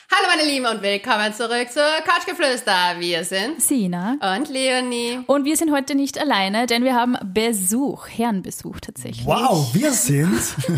Hallo meine Lieben und willkommen zurück zur Couchgeflüster. Wir sind Sina und Leonie. und wir sind heute nicht alleine, denn wir haben Besuch, Herrenbesuch tatsächlich. Wow, wir sind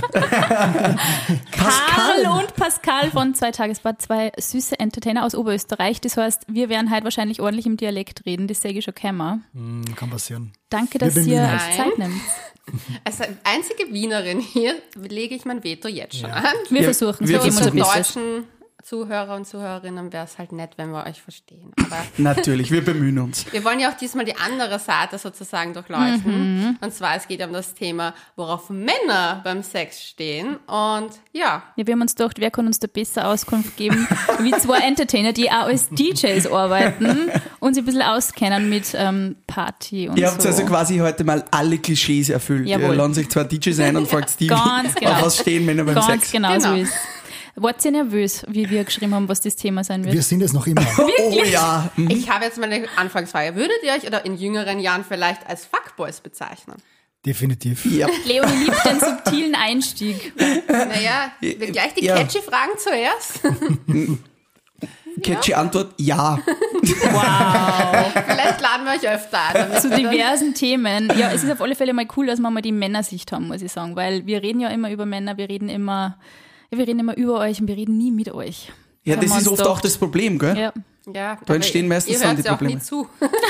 Karl und Pascal von 2 Tagesbad, 2 süße Entertainer aus Oberösterreich. Das heißt, wir werden heute wahrscheinlich ordentlich im Dialekt reden, das sage ich schon keiner. Kann passieren. Danke, dass bemühen ihr uns. euch Zeit nimmt. Als einzige Wienerin hier lege ich mein Veto jetzt schon an. Wir versuchen es, wir wir geben unser Für unsere Bestes. deutschen Zuhörer und Zuhörerinnen wäre es halt nett, wenn wir euch verstehen. Aber Natürlich, wir bemühen uns. wir wollen ja auch diesmal die andere Seite sozusagen durchleuchten. Und zwar, es geht ja um das Thema, worauf Männer beim Sex stehen. Und ja, Ja, wir haben uns gedacht, wer kann uns da besser Auskunft geben, wie 2 Entertainer, die auch als DJs arbeiten und sich ein bisschen auskennen mit Party und Ihr habt so. also quasi heute mal alle Klischees erfüllt. Jawohl. Ihr laden sich 2 DJs ein und fragt Stevie, Ganz genau. auf was stehen Männer beim Ganz Sex. genau so Genau. ist. Wart ihr nervös, wie wir geschrieben haben, was das Thema sein wird? Wir sind es noch immer. Oh ja. ich habe jetzt meine Anfangsfrage. Würdet ihr euch oder in jüngeren Jahren vielleicht als Fuckboys bezeichnen? Definitiv. Ja. Leonie liebt den subtilen Einstieg. Naja, gleich die Ja. catchy Fragen zuerst. Catchy Antwort, ja. Wow. Vielleicht laden wir euch öfter ein. damit Zu wir dann- diversen Themen. Ja, es ist auf alle Fälle mal cool, dass wir mal die Männersicht haben, muss ich sagen, weil wir reden ja immer über Männer, wir reden immer über euch und wir reden nie mit euch. Ja, Haben das wir ist uns oft gedacht. auch das Problem, gell? Ja. Ja, Da entstehen meistens ihr dann hört die ja auch nie Probleme. zu.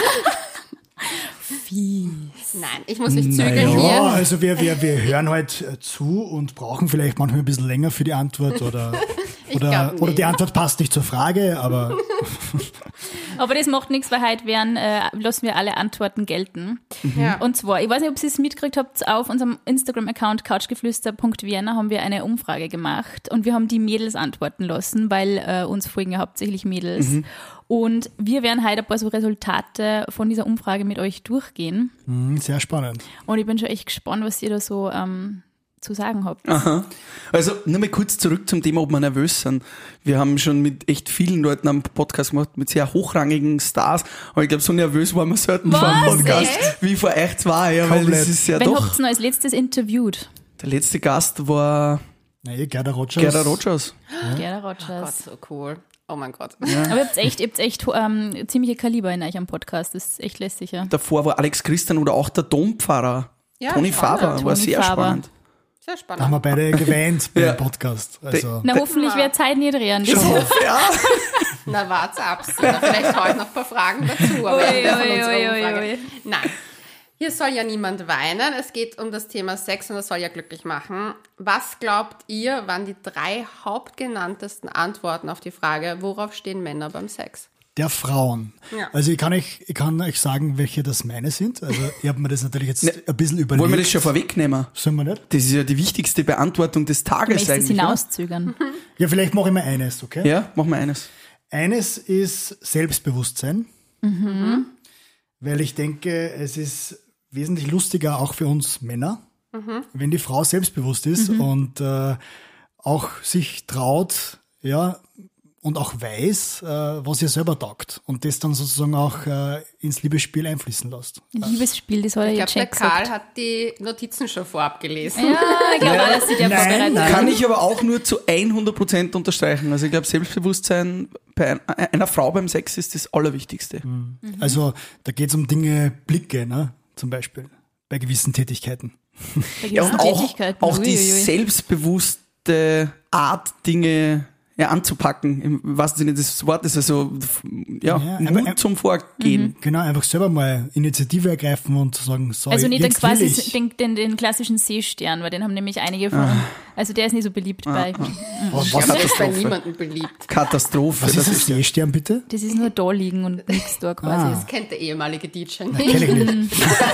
Fies. Nein, ich muss mich zügeln Ja, hier. also wir hören halt zu und brauchen vielleicht manchmal ein bisschen länger für die Antwort oder glaub oder nicht. die Antwort passt nicht zur Frage, aber Aber das macht nichts, weil heute lassen wir alle Antworten gelten. Ja. Und zwar, ich weiß nicht, ob ihr es mitgekriegt habt, auf unserem Instagram-Account couchgeflüster.vienna haben wir eine Umfrage gemacht und wir haben die Mädels antworten lassen, weil uns folgen ja hauptsächlich Mädels. Und wir werden heute ein paar so Resultate von dieser Umfrage mit euch durchgehen. sehr spannend. Und ich bin schon echt gespannt, was ihr da so zu sagen habt. Aha. Also nur mal kurz zurück zum Thema, ob wir nervös sind. Wir haben schon mit echt vielen Leuten am Podcast gemacht, mit sehr hochrangigen Stars. Aber ich glaube, so nervös waren wir selten vor dem Was? Podcast Echt? wie vor euch 2. Ja, weil Komplett. das ist ja Wen doch. habt ihr noch als letztes interviewt? Der letzte Gast war Gerda Rogers. Gerda Rogers. Gerda Gott, Rogers. so cool. Oh mein Gott. Aber ihr habt echt ziemliche Kaliber in euch am Podcast. Das ist echt lässig, ja. Davor war Alex Christian oder auch der Dompfarrer. Ja, Toni spannend. Faber, war Toni sehr Faber. spannend. Sehr Da spannend. haben wir beide geweint Ja. beim Podcast. Also Na, hoffentlich wird Zeit nicht drehen. Das Ja. Na, wart's ab. Oder vielleicht heute noch ein paar Fragen dazu. Aber Ui, Ende von ui, unserer ui, ui, Umfrage. ui. Nein. Hier soll ja niemand weinen. Es geht um das Thema Sex und das soll ja glücklich machen. Was glaubt ihr, waren die 3 hauptgenanntesten Antworten auf die Frage, worauf stehen Männer beim Sex? der Frauen. Ja. Also ich kann euch sagen, welche das meine sind. Also ich habe mir das natürlich jetzt ein bisschen überlegt. Wollen wir das schon vorwegnehmen? Sollen wir nicht? Das ist ja die wichtigste Beantwortung des Du Tages möchtest es eigentlich. Oder? hinauszögern. Ja, vielleicht mache ich mal eines, okay? Ja, machen wir eines. Eines ist Selbstbewusstsein, weil ich denke, es ist wesentlich lustiger auch für uns Männer, wenn die Frau selbstbewusst ist und auch sich traut, ja, und auch weiß, was ihr selber taugt und das dann sozusagen auch ins Liebesspiel einfließen lässt. Liebesspiel, das hat er Ich jetzt glaube, schon der Karl gesagt. hat die Notizen schon vorab gelesen. Ja, ich glaube auch, dass sie der Nein, vorbereitet nein. hat. Kann ich aber auch nur zu 100% unterstreichen. Also ich glaube, Selbstbewusstsein bei einer Frau beim Sex ist das Allerwichtigste. Also da geht es um Dinge, Blicke, ne? Zum Beispiel bei gewissen Tätigkeiten. Bei Ja, gewissen und Tätigkeiten. auch die Uiuiui. selbstbewusste Art, Dinge anzupacken, im wahrsten Sinne des Wortes. Also Ja, Mut aber- zum Vorgehen. Genau, einfach selber mal Initiative ergreifen und sagen, so, Also nicht jetzt will ich. den klassischen Seestern, weil den haben nämlich einige von uns. Also der ist nicht so beliebt bei. Was, Das ist bei Katastrophe. niemandem beliebt. Katastrophe. was Das ist das Seestern, bitte? Das ist nur da liegen und nichts da quasi. Das kennt der ehemalige DJ Kenn nicht. ich nicht.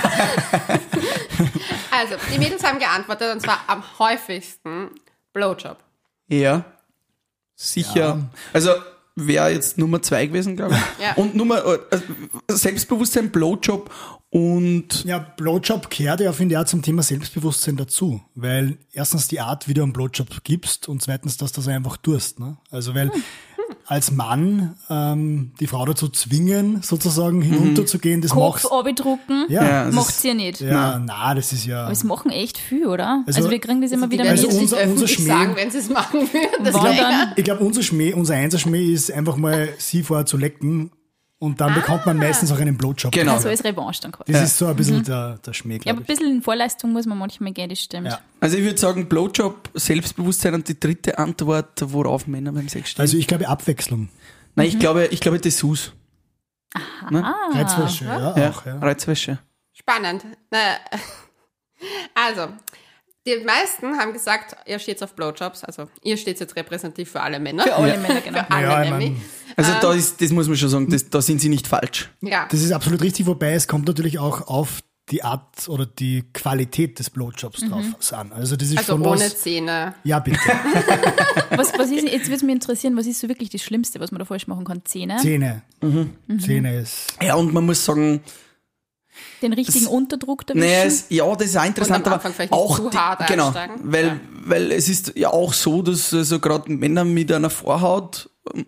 Also, die Mädels haben geantwortet, und zwar am häufigsten Blowjob. Ja, sicher. Ja. Also wäre jetzt Nummer 2 gewesen, glaube ich. Ja. Und Selbstbewusstsein, Blowjob und Ja, Blowjob gehört ja, finde ich, auch zum Thema Selbstbewusstsein dazu. Weil erstens die Art, wie du einen Blowjob gibst und zweitens, dass du das einfach tust. Ne? Also, weil als Mann die Frau dazu zwingen, sozusagen hinunterzugehen, das Kopf machst abdrucken, ja, macht sie ja nicht. ja, na, das ist ja. Aber es machen echt viel, oder? Also- Also wir kriegen das immer wieder werden also mit. jetzt nicht unser öffentlich Schmäh- sagen, wenn sie es machen würden. Das Wann wäre- dann? Ich glaube, unser Einserschmäh ist einfach mal sie vorher zu lecken und dann bekommt man meistens auch einen Blowjob. Genau. Also als Revanche dann quasi. Das ist so ein bisschen der Schmäh, Ja, aber glaube ein bisschen in Vorleistung muss man manchmal gehen, das stimmt. Ja. Also ich würde sagen, Blowjob, Selbstbewusstsein und die dritte Antwort, worauf Männer beim Sex ich. stehen. Also ich glaube Abwechslung. Nein, ich glaube Dessous. Reizwäsche, ja, Ja, auch. Ja. Reizwäsche. Spannend. Naja. Also, die meisten haben gesagt, ihr steht auf Blowjobs. Also, ihr steht jetzt repräsentativ für alle Männer. Für alle Männer, genau. Für alle Ja, ich nämlich. mein, Also das muss man schon sagen, da sind sie nicht falsch. Ja. das ist absolut richtig, wobei es kommt natürlich auch auf die Art oder die Qualität des Blowjobs drauf an. Also das ist Also schon ohne was. Zähne. Ja, bitte. Was ist, jetzt würde es mich interessieren, was ist so wirklich das Schlimmste, was man da falsch machen kann? Zähne? Zähne. Zähne ist. Ja, und man muss sagen, Den richtigen Unterdruck erwischen? naja, das ist auch interessant, Und am aber Anfang vielleicht nicht auch zu hart genau, einsteigen. weil es ist ja auch so, dass also gerade Männer mit einer Vorhaut,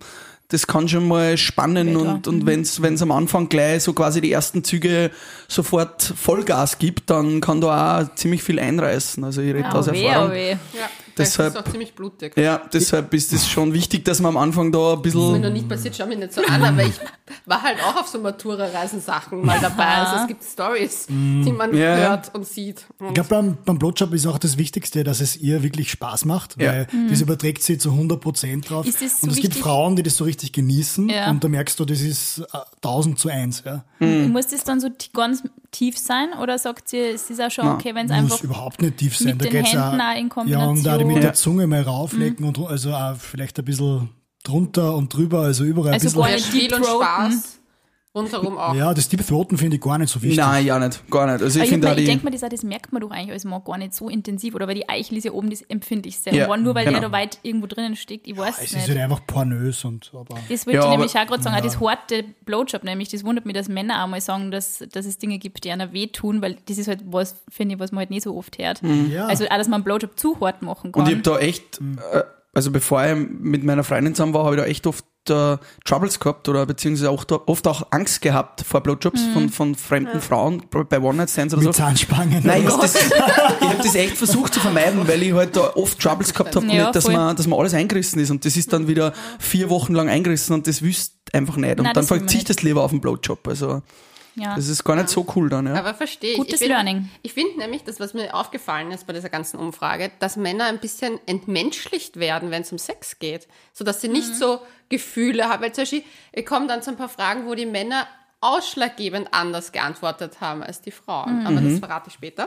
das kann schon mal spannen Wetter. und wenn's am Anfang gleich so quasi die ersten Züge sofort Vollgas gibt, dann kann da auch ziemlich viel einreißen. Also ich rede aus Erfahrung. weh. Ja, Deshalb- das ist auch ziemlich blutig. Ja, deshalb ist es schon wichtig, dass man am Anfang da ein Das ist mir bisschen... noch nicht passiert, schau mich nicht so an, aber ich war halt auch auf so Matura-Reisen-Sachen mal dabei. Also es gibt Stories, die man Ja. hört und sieht. Und Ich glaube, beim Blowjob ist auch das Wichtigste, dass es ihr wirklich Spaß macht, Ja. weil das überträgt sie zu 100% drauf. Ist das so und es gibt wichtig? Frauen, die das so richtig genießen Ja. und da merkst du, das ist 1000:1. Ja. Muss das dann so ganz tief sein oder sagt sie, es ist auch schon okay, wenn es einfach Muss überhaupt nicht tief sein. mit Da den geht's Händen auch in ja, und Kombination. auch mit Ja. der Zunge mal rauflegen und also auch vielleicht ein bisschen drunter und drüber, also überall ein Also bisschen. gar ja, nicht Spiel Deep und Throaten. Spaß rundherum auch. Ja, das Deep Throaten finde ich gar nicht so wichtig. Nein, ja nicht, gar nicht. Also ich Ich finde auch die... denke mir, das merkt man doch eigentlich als Mann gar nicht so intensiv, oder weil die Eichel ist ja oben das Empfindlichste. Ja, Und wenn nur weil genau. der da weit irgendwo drinnen steckt, ich weiß Es nicht. ist halt einfach pornös und aber. Das wollte Ja, ich nämlich aber- auch gerade sagen, auch das harte Blowjob nämlich, das wundert mich, dass Männer auch mal sagen, dass es Dinge gibt, die einer wehtun, weil das ist halt was, finde ich, was man halt nicht so oft hört. Ja. Also auch, dass man einen Blowjob zu hart machen kann. Und ich habe da echt, also bevor ich mit meiner Freundin zusammen war, habe ich da echt oft Troubles gehabt oder beziehungsweise auch oft auch Angst gehabt vor Blowjobs von fremden Frauen bei One-Night-Stands oder Mit so. Zahnspangen. Nein, ich oder was? habe das echt versucht zu vermeiden, weil ich halt da oft Troubles gehabt habe, Ja, dass voll. man alles eingerissen ist und das ist dann wieder 4 Wochen lang eingerissen und das wüsst einfach nicht und Nein, dann das will man verzichtet das lieber auf den Blowjob. Also ja. das ist gar nicht so cool dann, ja. Aber verstehe ich. Gutes Ich find- Learning. Ich finde nämlich, das, was mir aufgefallen ist bei dieser ganzen Umfrage, dass Männer ein bisschen entmenschlicht werden, wenn es um Sex geht. Sodass sie nicht so Gefühle haben. Weil zum Beispiel, wir kommen dann zu ein paar Fragen, wo die Männer ausschlaggebend anders geantwortet haben als die Frauen. Aber das verrate ich später.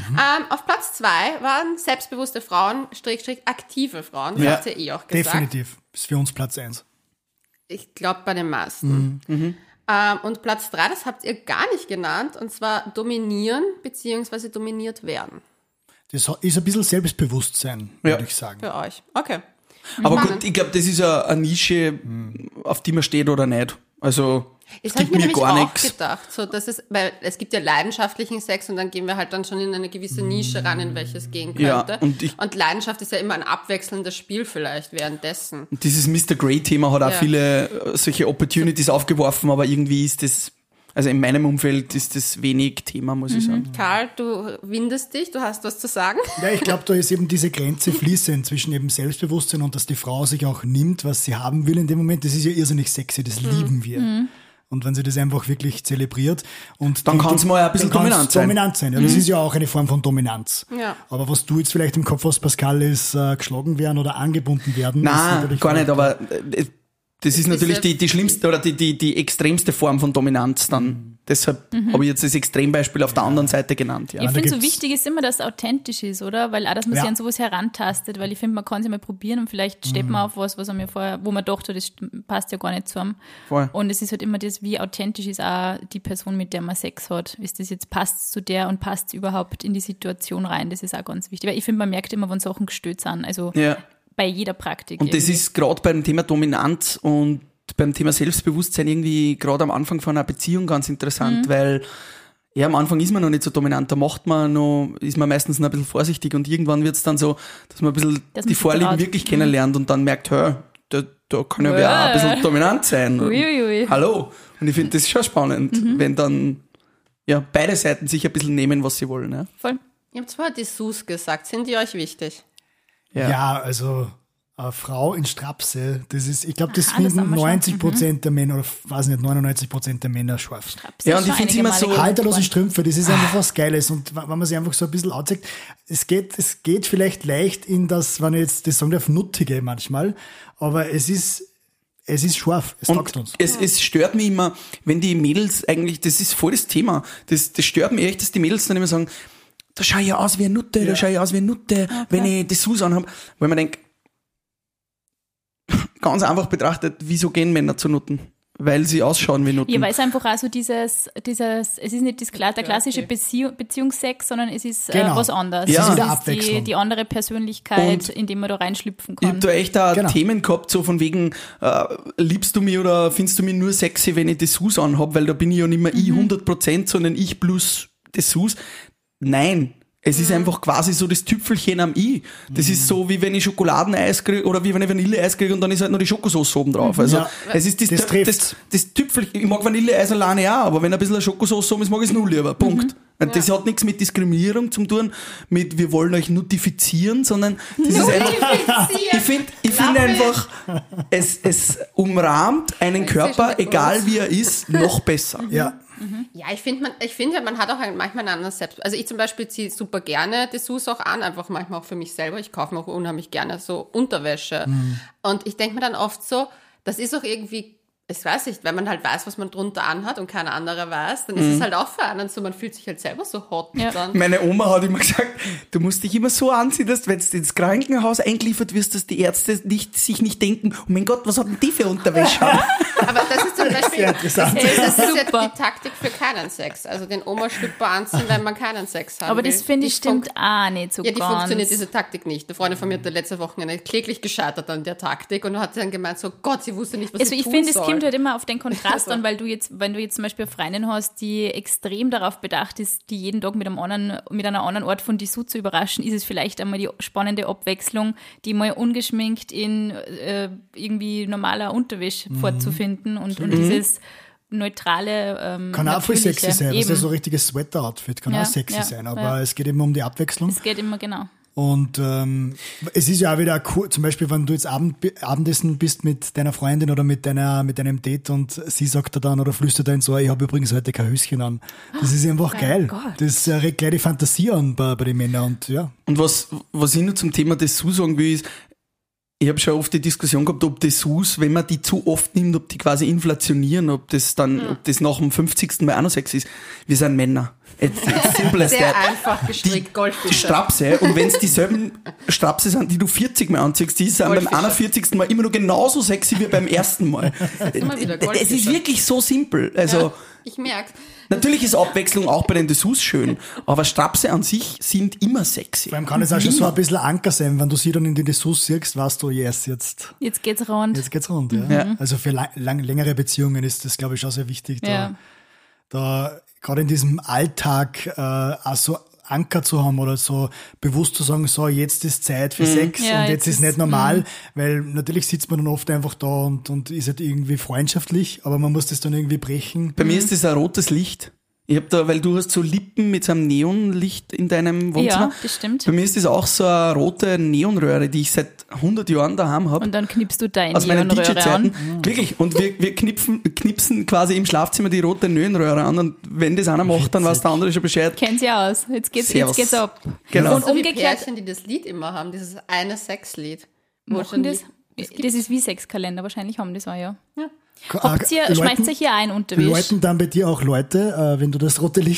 Auf Platz 2 waren selbstbewusste Frauen, aktive Frauen. Das Ja. habt ihr auch gesagt. Definitiv. Ist für uns Platz 1. Ich glaube bei den meisten. Und Platz 3, das habt ihr gar nicht genannt, und zwar dominieren bzw. dominiert werden Das ist ein bisschen Selbstbewusstsein, Ja. würde ich sagen. für euch. Okay. Aber Spannend. gut, ich glaube, das ist ja eine Nische, auf die man steht oder nicht. Also Das es habe ich gibt mir mir nämlich gar auch nichts. gedacht. So, dass es, weil es gibt ja leidenschaftlichen Sex und dann gehen wir halt dann schon in eine gewisse Nische ran, in welches gehen Ja, könnte. und Leidenschaft ist ja immer ein abwechselndes Spiel vielleicht währenddessen. Dieses Mr. Grey-Thema hat auch Ja. viele solche Opportunities aufgeworfen, aber irgendwie ist das, also in meinem Umfeld ist das wenig Thema, muss ich sagen. Karl, du windest dich, du hast was zu sagen. Ja, ich glaube, da ist eben diese Grenze fließend zwischen eben Selbstbewusstsein und dass die Frau sich auch nimmt, was sie haben will in dem Moment. Das ist ja irrsinnig sexy, das lieben wir. Und wenn sie das einfach wirklich zelebriert. Und Dann kann's mal ein bisschen dann kann's dominant sein. Dominant sein. Ja, das ist ja auch eine Form von Dominanz. Ja. Aber was du jetzt vielleicht im Kopf hast, Pascal, ist geschlagen werden oder angebunden werden. ist Nein, natürlich gar nicht, vielleicht- aber das ist natürlich ja- die schlimmste oder die extremste Form von Dominanz dann. Deshalb habe ich jetzt das Extrembeispiel auf der anderen Seite genannt. Ja. Ich da finde, so gibt's- wichtig ist immer, dass es authentisch ist, oder? Weil auch, dass man Ja. sich an sowas herantastet, weil ich finde, man kann es ja mal probieren und vielleicht steht man auf was einem ja vorher, wo man dachte, das passt ja gar nicht zusammen. Voll. Und es ist halt immer das, wie authentisch ist auch die Person, mit der man Sex hat. Ist das jetzt, passt zu der und passt überhaupt in die Situation rein? Das ist auch ganz wichtig. Weil ich finde, man merkt immer, wenn Sachen gestört sind. Also Ja. bei jeder Praktik. Und das irgendwie. ist gerade beim Thema Dominanz und beim Thema Selbstbewusstsein irgendwie gerade am Anfang von einer Beziehung ganz interessant, weil ja, am Anfang ist man noch nicht so dominant, da ist man meistens noch ein bisschen vorsichtig und irgendwann wird es dann so, dass man ein bisschen Dass man die sich Vorlieben traut. wirklich kennenlernt und dann merkt, hör, da kann ja wer auch ein bisschen dominant sein. Uiuiui. Hallo. Und ich finde das schon spannend, wenn dann beide Seiten sich ein bisschen nehmen, was sie wollen. Ja? Voll. Ihr habt zwar Dessous gesagt, sind die euch wichtig? Ja, also eine Frau in Strapse, das ist, ich glaube, das das finden haben wir schon. 90% der Männer, oder weiß nicht, 99% der Männer scharf. Ja, und ich finde es immer so, Halterlose Strümpfe, das ist einfach was Geiles. Und wenn man sich einfach so ein bisschen anzeigt, es geht vielleicht leicht in das, wenn ich jetzt das sagen darf, Nuttige manchmal, aber es ist scharf, es taugt uns. Es stört mich immer, wenn die Mädels eigentlich, das ist voll das Thema, das stört mich echt, dass die Mädels dann immer sagen, da schau ich aus wie eine Nutte, da schau ich aus wie eine Nutte, wenn ich Dessous anhabe. Weil man denkt, ganz einfach betrachtet, wieso gehen Männer zu Nutten? Weil sie ausschauen wie Nutten. Ja, weil es einfach auch so dieses, es ist nicht der klassische Beziehungssex, sondern es ist Genau. was anderes. Ja. Es Wieder ist Abwechslung. die andere Persönlichkeit, Und in die man da reinschlüpfen Ich hab kann. da echt auch Genau. Themen gehabt, so von wegen, liebst du mich oder findest du mich nur sexy, wenn ich Dessous anhab, weil da bin ich ja nicht mehr ich 100%, sondern ich plus Dessous. Nein. Es ist einfach quasi so das Tüpfelchen am I. Das ist so, wie wenn ich Schokoladeneis kriege oder wie wenn ich Vanilleeis kriege und dann ist halt noch die Schokosauce oben drauf. Also, Ja, es ist das trifft's. das Tüpfelchen. Ich mag Vanilleeis alleine auch, aber wenn ein bisschen eine Schokosauce oben ist, mag ich es nur lieber. Punkt. Und das hat nichts mit Diskriminierung zu tun, mit wir wollen euch notifizieren, sondern das ist einfach, ich finde einfach, es umrahmt einen Körper, egal wie er ist, noch besser. Ja. Ja, ich finde, man hat auch manchmal ein anderes Selbst. Also ich zum Beispiel ziehe super gerne Dessous auch an, einfach manchmal auch für mich selber. Ich kaufe mir auch unheimlich gerne so Unterwäsche. Und ich denke mir dann oft so, das ist auch irgendwie, ich weiß nicht, wenn man halt weiß, was man drunter anhat und keiner andere weiß, dann ist es halt auch für einen so, man fühlt sich halt selber so hot. Ja. Dann. Meine Oma hat immer gesagt, du musst dich immer so anziehen, dass wenn du ins Krankenhaus eingeliefert wirst, dass die Ärzte sich nicht denken, oh mein Gott, was hat denn die für Unterwäsche? Aber das ist zum Beispiel, Sehr interessant. das ist Super. ja die Taktik für keinen Sex. Also den Oma-Schlüpper anziehen, wenn man keinen Sex hat. Aber das finde ich stimmt auch nicht so Ja, die ganz. funktioniert diese Taktik nicht. Eine Freundin von mir hat letzte Woche kläglich gescheitert an der Taktik und hat dann gemeint, so Gott, sie wusste nicht, was Also sie ich tun finde, es soll. kommt halt immer auf den Kontrast an, weil wenn du jetzt zum Beispiel eine Freundin hast, die extrem darauf bedacht ist, die jeden Tag mit einer anderen Art von Dessous zu überraschen, ist es vielleicht einmal die spannende Abwechslung, die mal ungeschminkt in irgendwie normaler Unterwäsche vorzufinden und dieses neutrale Kann auch voll sexy sein. Das ist ja Eben. so ein richtiges Sweater-Outfit, kann Ja, auch sexy ja, sein. Aber ja. es geht immer um die Abwechslung. Es geht immer genau. Und es ist ja auch wieder cool, zum Beispiel, wenn du jetzt Abendessen bist mit deiner Freundin oder mit deinem Date und sie sagt dir dann oder flüstert dann so, ich habe übrigens heute kein Höschen an. Das ist einfach geil. Gott. Das regt gleich die Fantasie an bei den Männern und ja. Und was ich noch zum Thema Dessous sagen will, ist, ich habe schon oft die Diskussion gehabt, ob Dessous, wenn man die zu oft nimmt, ob die quasi inflationieren, ob das nach dem 50. Mal auch noch sexy ist. Wir sind Männer. It's simple as Sehr that. einfach gestrickt, Die Goldfische. Strapse, und wenn es dieselben Strapse sind, die du 40 Mal anziehst, die sind beim Goldfische. 41. Mal immer noch genauso sexy wie beim ersten Mal. immer wieder Es ist Goldfische. wirklich so simpel. Also, Ich merke natürlich ist Abwechslung auch bei den Dessous schön, aber Strapse an sich sind immer sexy. Vor allem kann es auch schon so ein bisschen Anker sein, wenn du sie dann in die Dessous siehst, weißt du, yes, jetzt Jetzt geht's rund. geht's rund. Ja. Also für längere Beziehungen ist das, glaube ich, auch sehr wichtig, da gerade in diesem Alltag auch so Anker zu haben oder so bewusst zu sagen, so jetzt ist Zeit für Sex Ja, und jetzt jetzt ist nicht normal, weil natürlich sitzt man dann oft einfach da und ist halt irgendwie freundschaftlich, aber man muss das dann irgendwie brechen. Bei mir ist das ein rotes Licht. Ich hab da, weil du hast so Lippen mit so einem Neonlicht in deinem Wohnzimmer. Ja, das stimmt. Bei mir ist das auch so eine rote Neonröhre, die ich seit 100 Jahren daheim habe. Und dann knippst du deine Aus meinen Neonröhre an. DJ-Zeiten. Wirklich. Und wir knipsen quasi im Schlafzimmer die rote Neonröhre an. Und wenn das einer macht, dann weiß der andere schon Bescheid. Kennt sie aus. Jetzt geht's Servus. ab. Genau. Und so wie umgekehrt, Pärchen, die das Lied immer haben, dieses eine Sexlied. Wo machen schon das? die- Das ist wie Sexkalender, wahrscheinlich haben das auch, ja. Ja. Habt ihr, schmeißt euch hier ein Unterwäsche? Läuten dann bei dir auch Leute, wenn du das rote Licht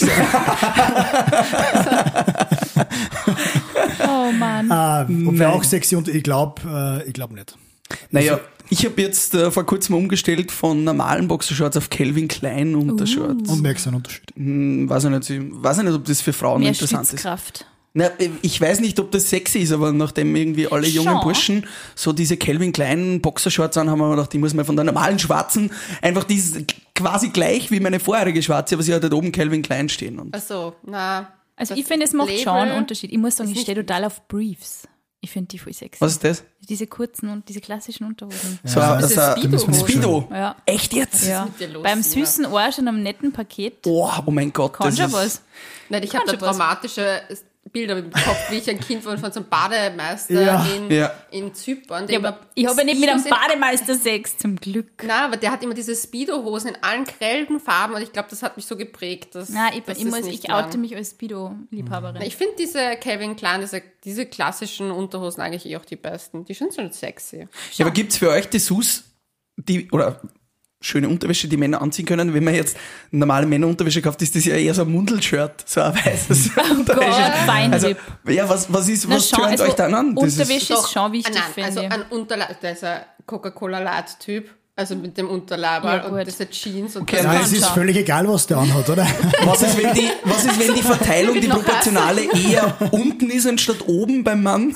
Oh Mann. ob wir auch sexy und ich glaube nicht. Naja, ich habe jetzt vor kurzem umgestellt von normalen Boxershorts auf Calvin Klein Untershorts. Und merkst du einen Unterschied. Weiß ich nicht, ob das für Frauen Mehr interessant ist. Stützkraft. Na, ich weiß nicht, ob das sexy ist, aber nachdem irgendwie alle jungen Schon. Burschen so diese Calvin Klein Boxershorts an, haben wir gedacht, ich muss mal von der normalen schwarzen, einfach die ist quasi gleich wie meine vorherige schwarze, aber sie hat halt oben Calvin Klein stehen. Und Ach so, na. Also das ich finde, es macht Label schon einen Unterschied. Ich muss sagen, ist ich stehe nicht- total auf Briefs. Ich finde die voll sexy. Was ist das? Diese kurzen und diese klassischen Unterhosen. So Diese ein Speedo. Ja. Echt jetzt? Ja. mit dir los, Beim Sina? süßen Arsch und einem netten Paket. Oh mein Gott. Kann das schon ist, was. Nein, ich habe da Kann schon was. traumatische Bilder im Kopf, wie ich ein Kind war von so einem Bademeister Ja. in Zypern. Ja, aber ich habe ja nicht mit einem Bademeister Sex, zum Glück. Nein, aber der hat immer diese Speedo-Hosen in allen grellen Farben und ich glaube, das hat mich so geprägt. Nein, das ich oute mich als Speedo-Liebhaberin. Ich finde diese Calvin Klein, diese klassischen Unterhosen eigentlich auch die besten. Die sind schon sexy. Ja, aber gibt's für euch Dessous, oder schöne Unterwäsche, die Männer anziehen können? Wenn man jetzt normale Männerunterwäsche kauft, ist das ja eher so ein Mundelshirt, so ein weißes Unterwäsche. Also, Feinripp. ja, was tönt euch dann an? Das ist- Unterwäsche ist schon wichtig, Nein, finde also ich. ein Unterleib, der ist ein Coca-Cola-Light-Typ, also mit dem Unterleiber Ja, und gut. diese Jeans und Okay, Nein, kann es ist schon. völlig egal, was der anhat, oder? Was ist, wenn die Verteilung, die Noch proportionale eher unten ist, anstatt oben beim Mann?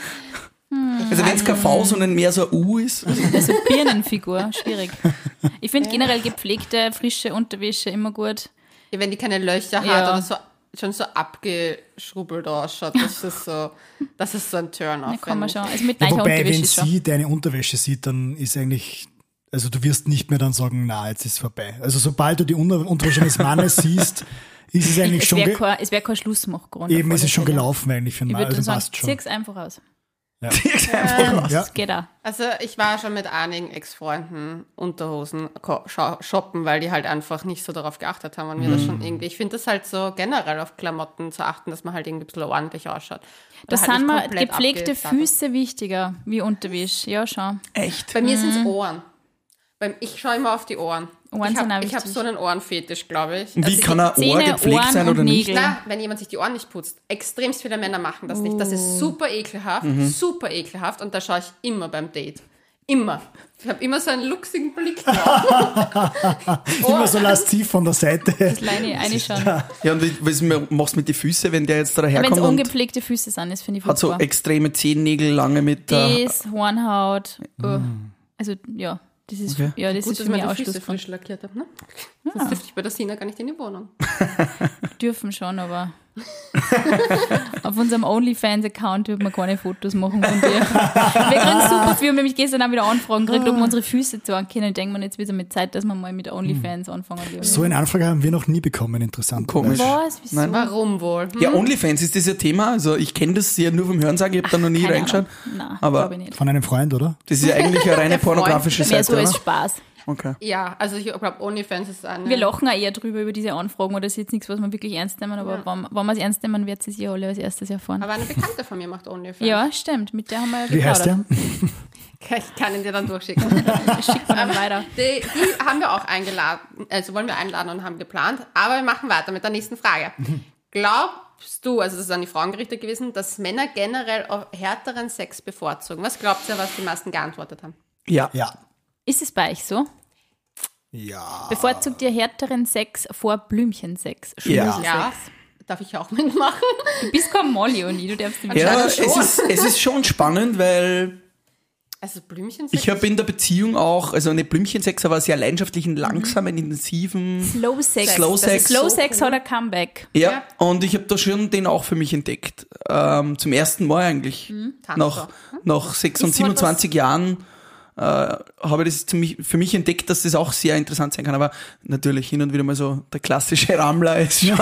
Also wenn es kein V, sondern mehr so ein U ist. Also Birnenfigur, schwierig. Ich finde generell gepflegte, frische Unterwäsche immer gut. Ja, wenn die keine Löcher Ja. hat oder so, schon so abgeschrubbelt ausschaut, das ist so ein Turn-off. Da kann man schon. Also mit Ja, weicher wobei, Unterwäsche wenn ist schon. sie deine Unterwäsche sieht, dann ist eigentlich, also du wirst nicht mehr dann sagen, na, jetzt ist vorbei. Also sobald du die Unterwäsche eines Mannes siehst, ist es eigentlich Es schon, wäre kein Schlussmachgrund. eben auf ist alle es schon Fälle. gelaufen eigentlich für den Ich Mann, würde also dann passt sagen, schon. zieh's einfach aus. Einfach Ja. Das geht auch. Also ich war schon mit einigen Ex-Freunden Unterhosen shoppen, weil die halt einfach nicht so darauf geachtet haben. Und mir das schon irgendwie, ich finde das halt so generell auf Klamotten zu achten, dass man halt irgendwie ein bisschen ordentlich ausschaut. Da Oder halt sind nicht mir komplett gepflegte abgestattet. Füße wichtiger wie Unterwäsche. Ja, schon. Echt? Bei mir sind es Ohren. Ich schaue immer auf die Ohren. Ohren ich sind auch habe hab wichtig. so einen Ohrenfetisch, glaube ich. Wie Also kann ein Ohr Zähne, gepflegt Ohren sein und oder nicht? Nägel. Na, wenn jemand sich die Ohren nicht putzt. Extremst viele Männer machen das nicht. Das Oh. ist super ekelhaft, Mhm. super ekelhaft. Und da schaue ich immer beim Date. Immer. Ich habe immer so einen luchsigen Blick drauf. Immer so lasziv von der Seite. Kleine, eine schon. Ja, und was machst du mit den Füßen, wenn der jetzt da Wenn es daherkommt und ungepflegte Füße sind, das finde ich hat so furchtbar. extreme Zehennägel, lange mit Das, Hornhaut. Also, ja. Das ist, Okay. ja, das Gut, ist dass für man mich die Füße Ausschlussgrund. frisch lackiert habe, ne? Sonst dürfte ich bei der Sina gar nicht in die Wohnung. Dürfen schon, aber auf unserem OnlyFans-Account dürfen wir keine Fotos machen von dir. Wir kriegen super viel, wir haben mich gestern auch wieder Anfragen gekriegt, ob wir unsere Füße zeigen können. Denken wir, jetzt wird es mit Zeit, dass wir mal mit OnlyFans anfangen. So eine Anfrage haben wir noch nie bekommen, interessant. Komisch. Was? Wieso? Nein. Warum wohl? Ja, OnlyFans ist das ja Thema. Also ich kenne das ja nur vom Hörensagen, ich habe da noch nie Keine reingeschaut. Ahnung. Nein, Aber- glaube ich nicht. Von einem Freund, oder? Das ist ja eigentlich eine reine Der Freund. pornografische Mehr so Seite, als oder? Spaß. Okay. Ja, also ich glaube, OnlyFans ist eine... Wir lachen auch eher drüber über diese Anfragen, oder das ist jetzt nichts, was wir wirklich ernst nehmen, aber wenn wir es ernst nehmen, wird es ja alle als erstes erfahren. Aber eine Bekannte von mir macht OnlyFans. Ja, stimmt, mit der haben wir ja Wie heißt der? Ich kann ihn dir dann durchschicken. Schickt man dann weiter. Die haben wir auch eingeladen, also wollen wir einladen und haben geplant. Aber wir machen weiter mit der nächsten Frage. Glaubst du, also das ist an die Frauen gerichtet gewesen, dass Männer generell auch härteren Sex bevorzugen? Was glaubt ihr, was die meisten geantwortet haben? Ja. Ja. Ist es bei euch so? Ja. Bevorzugt ihr härteren Sex vor Blümchensex? Ja. Schmuselsex? Ja, darf ich auch mitmachen? Du bist kein Molly, Uni, du darfst nicht Ja, Anscheinend es ist schon spannend, weil Also Blümchensex? ich habe in der Beziehung auch, also nicht Blümchensex, aber sehr leidenschaftlichen, langsamen, intensiven. Slow Sex. Slow Sex. Slow So Sex cool. hat ein Comeback. Ja, Ja. und ich habe da schon den auch für mich entdeckt. Zum ersten Mal eigentlich. Nach 6 und Ist wohl 27 Jahren habe ich das für mich entdeckt, dass das auch sehr interessant sein kann. Aber natürlich hin und wieder mal so der klassische Rammler ist schon.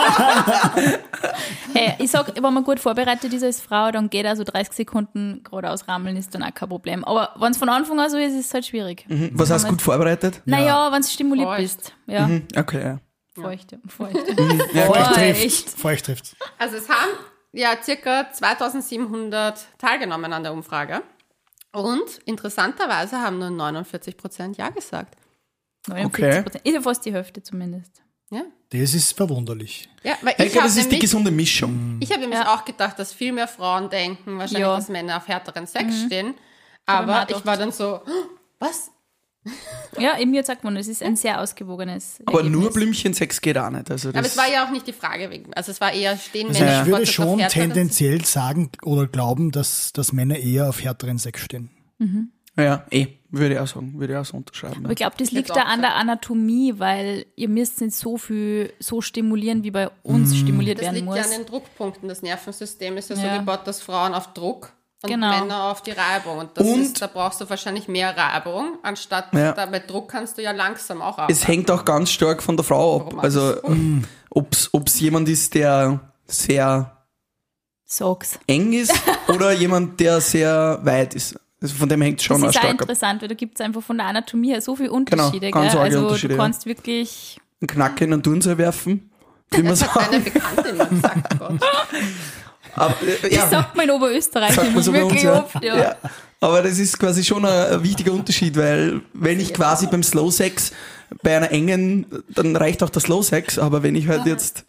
Hey, ich sag, wenn man gut vorbereitet ist als Frau, dann geht also 30 Sekunden geradeaus rammeln, ist dann auch kein Problem. Aber wenn es von Anfang an so ist, ist es halt schwierig. Was heißt gut vorbereitet? Naja, wenn du stimuliert Feucht. bist. Ja, Okay, ja. feucht. Feucht trifft. Also es haben ja circa 2700 teilgenommen an der Umfrage. Und interessanterweise haben nur 49% Ja gesagt. 49%. Ist ja fast die Hälfte zumindest. Ja, Das ist verwunderlich. ja weil Ich ich glaube, habe das ist die nämlich, gesunde Mischung. ich hab nämlich Ja. auch gedacht, dass viel mehr Frauen denken, wahrscheinlich, Ja. dass Männer auf härteren Sex stehen. hab ich mir Aber auch ich war dann so, was? Ja, eben jetzt sagt man, es ist ein sehr ausgewogenes Aber Ergebnis. nur Blümchensex geht auch nicht. Also das, Aber es war ja auch nicht die Frage wegen. Also es war eher, stehen Also Männer ich würde bevorzugt auf schon härteren tendenziell sagen oder glauben, dass Männer eher auf härteren Sex stehen. ja, würde ich auch sagen. Würde ich auch so unterschreiben. Aber ich glaube, das liegt auch da an der Anatomie, weil ihr müsst nicht so stimulieren, wie bei uns stimuliert Das werden liegt muss. ja an den Druckpunkten. Das Nervensystem ist ja so Ja. gebaut, dass Frauen auf Druck und Genau. Männer auf die Reibung. Und da brauchst du wahrscheinlich mehr Reibung, anstatt bei Druck kannst du ja langsam auch arbeiten. Es hängt auch ganz stark von der Frau ab. Also, ob's jemand ist, der sehr Sag's. eng ist oder jemand, der sehr weit ist. Also von dem hängt es schon Das ist auch auch stark ab. interessant, weil da gibt es einfach von der Anatomie her so viele Unterschiede. Ganz gell? arge Also Unterschiede, du kannst wirklich... Einen Knack in einen Turnsee werfen, wie man Das hat sagt. eine Bekannte immer gesagt. Oh Gott. Aber, Das sagt man in Oberösterreich Sagt man so bei uns, wirklich ja. oft. Ja. Ja. Aber das ist quasi schon ein wichtiger Unterschied, weil wenn ich quasi beim Slow Sex bei einer engen, dann reicht auch der Slow Sex, aber wenn ich halt jetzt,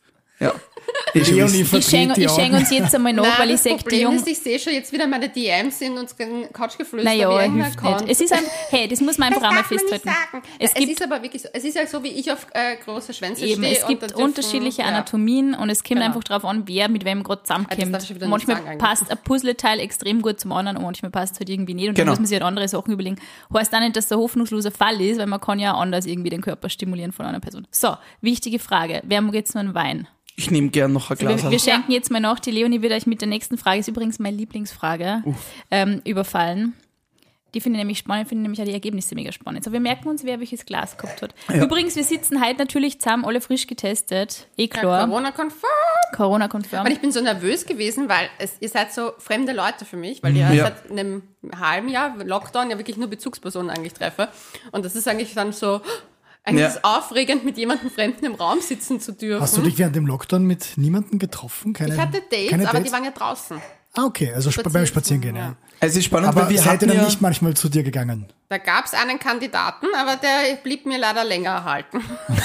Leonie Ich verdreht schenke die Augen. uns jetzt einmal nach, weil ich das sage, die Problem Jungen... ist, ich sehe schon jetzt wieder meine DMs in unseren Couchgeflüster. Naja, wie ein hilft Account. nicht. Es ist einfach, hey, das muss man einfach Das einmal darf man nicht festhalten. sagen. Es Es gibt ist aber wirklich so, es ist ja so, wie ich auf große Schwänze eben, stehe. es und gibt dann dürfen- unterschiedliche Anatomien und es kommt Genau. einfach darauf an, wer mit wem gerade das darf zusammenkommt. ich wieder nicht Manchmal sagen eigentlich. passt ein Puzzleteil extrem gut zum anderen und manchmal passt es halt irgendwie nicht und Genau. dann muss man sich halt andere Sachen überlegen. Heißt auch nicht, dass der hoffnungsloser Fall ist, weil man kann ja anders irgendwie den Körper stimulieren von einer Person. So, wichtige Frage. Wer mag jetzt noch einen Wein? ich nehme gern noch ein Glas. Wir schenken jetzt mal nach. Die Leonie wird euch mit der nächsten Frage, ist übrigens meine Lieblingsfrage, überfallen. Die finde ich nämlich spannend, finde nämlich auch die Ergebnisse mega spannend. So, wir merken uns, wer welches Glas gehabt hat. Ja. Übrigens, wir sitzen heute natürlich zusammen, alle frisch getestet. Klar. Corona-konform. Corona-konform. Aber ich bin so nervös gewesen, weil ihr seid so fremde Leute für mich, weil ihr Ja. seit einem halben Jahr Lockdown ja wirklich nur Bezugspersonen eigentlich treffe. Und das ist eigentlich dann so, eigentlich Ja. ist es aufregend, mit jemandem Fremden im Raum sitzen zu dürfen. Hast du dich während dem Lockdown mit niemandem getroffen? Ich hatte Dates, keine aber die waren ja draußen. Ah, okay, also beim Spazierengehen, ja. Es ist spannend, Aber weil wir seid hatten ihr dann ja, nicht manchmal zu dir gegangen? Da gab es einen Kandidaten, aber der blieb mir leider länger erhalten.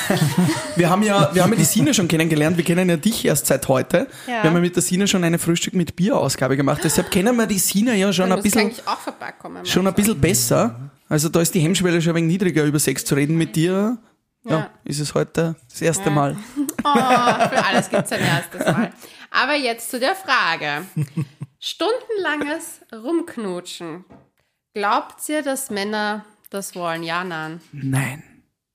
wir haben ja die Sina schon kennengelernt, wir kennen ja dich erst seit heute. Ja. Wir haben ja mit der Sina schon eine Frühstück mit Bier-Ausgabe gemacht, deshalb kennen wir die Sina ja schon Dann ein müsst ihr bisschen, eigentlich auch vorbeikommen. schon ein bisschen besser. Also da ist die Hemmschwelle schon ein wenig niedriger, über Sex zu reden mit dir. Ja, ist es heute das erste Mal. Oh, für alles gibt es ein erstes Mal. Aber jetzt zu der Frage. Stundenlanges Rumknutschen. Glaubt ihr, dass Männer das wollen? Ja, nein. Nein.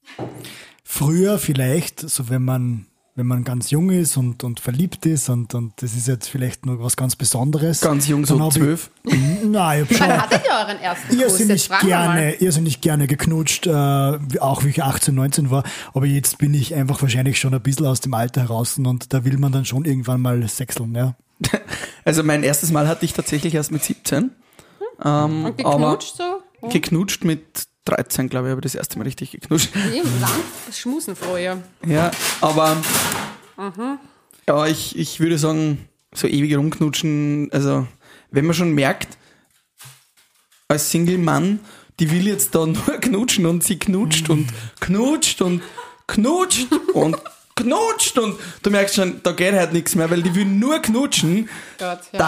Früher vielleicht, so wenn man ganz jung ist und verliebt ist und das ist jetzt vielleicht nur was ganz Besonderes. Ganz jung, so dann hab 12. Nein, ich hab schon Wann hattet ihr euren ersten Kuss? Jetzt irrsinnig fragen wir mal. gerne geknutscht, auch wie ich 18, 19 war. Aber jetzt bin ich einfach wahrscheinlich schon ein bisschen aus dem Alter heraus und da will man dann schon irgendwann mal sechseln, ja. Also mein erstes Mal hatte ich tatsächlich erst mit 17. Und Aber geknutscht so? geknutscht mit 13, glaube ich, habe ich das erste Mal richtig geknutscht. Lang schmusen vorher. Ja, aber ja, ich würde sagen, so ewig rumknutschen, also wenn man schon merkt, als Single-Mann, die will jetzt da nur knutschen und sie knutscht und knutscht und knutscht und knutscht und du merkst schon, da geht halt nichts mehr, weil die will nur knutschen, Gott, ja.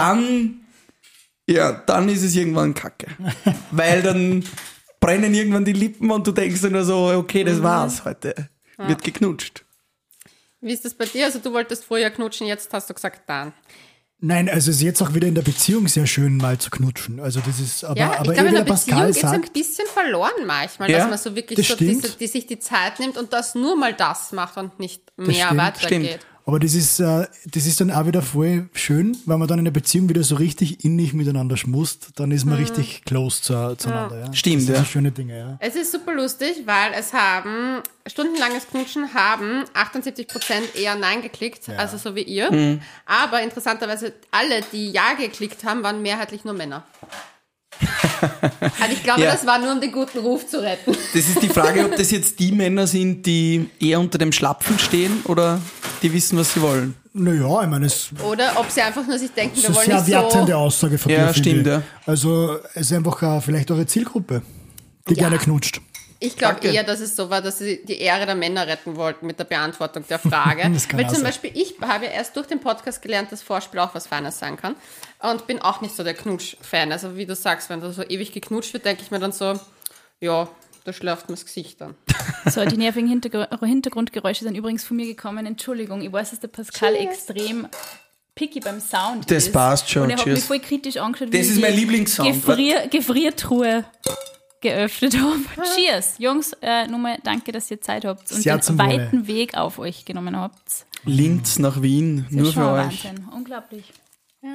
dann ist es irgendwann kacke. Weil dann brennen irgendwann die Lippen und du denkst dann nur so, okay, das war's heute. Wird geknutscht. Wie ist das bei dir? Also du wolltest vorher knutschen, jetzt hast du gesagt, nein. Nein, also es ist jetzt auch wieder in der Beziehung sehr schön, mal zu knutschen. Also das ist, aber Ja, aber ich glaube, in wie der der Beziehung Pascal geht es ein sagt, bisschen verloren manchmal, Ja, dass man so wirklich das so stimmt. die sich die Zeit nimmt und das nur mal das macht und nicht mehr stimmt, weitergeht. stimmt. aber das ist dann auch wieder voll schön, weil man dann in der Beziehung wieder so richtig innig miteinander schmust, dann ist man richtig close zueinander. Ja. Stimmt, das sind ja. so schöne Dinge, ja. Es ist super lustig, weil stundenlanges Knutschen haben 78% eher Nein geklickt, also so wie ihr. Aber interessanterweise alle, die Ja geklickt haben, waren mehrheitlich nur Männer. Also ich glaube, Ja. das war nur, um den guten Ruf zu retten. Das ist die Frage, ob das jetzt die Männer sind, die eher unter dem Schlapfen stehen oder die wissen, was sie wollen. Naja, ich meine, es Oder ob sie einfach nur sich denken, ist wir eine wollen sehr nicht so... wertende Aussage von Ja, dir, finde stimmt, ich. ja. Also es ist einfach vielleicht eure Zielgruppe, die gerne knutscht. Ich glaube Danke. eher, dass es so war, dass sie die Ehre der Männer retten wollten mit der Beantwortung der Frage. Das kann Weil auch zum sein. Beispiel, ich habe ja erst durch den Podcast gelernt, dass Vorspiel auch was Feines sein kann. Und bin auch nicht so der Knutsch-Fan. Also wie du sagst, wenn da so ewig geknutscht wird, denke ich mir dann so, ja, da schläft mir das Gesicht dann. So, die nervigen Hintergrundgeräusche sind übrigens von mir gekommen. Entschuldigung, ich weiß, dass der Pascal extrem picky beim Sound Das ist. passt schon, Und er hat mich cheers. voll kritisch angeschaut, Das wie ist ich mein die Lieblingssound. Gefriertruhe geöffnet habe. Cheers! Jungs, nochmal danke, dass ihr Zeit habt und Sehr den zum Wohle. weiten Weg auf euch genommen habt. Linz nach Wien, Das nur ist schon für ein euch. Wahnsinn. Unglaublich.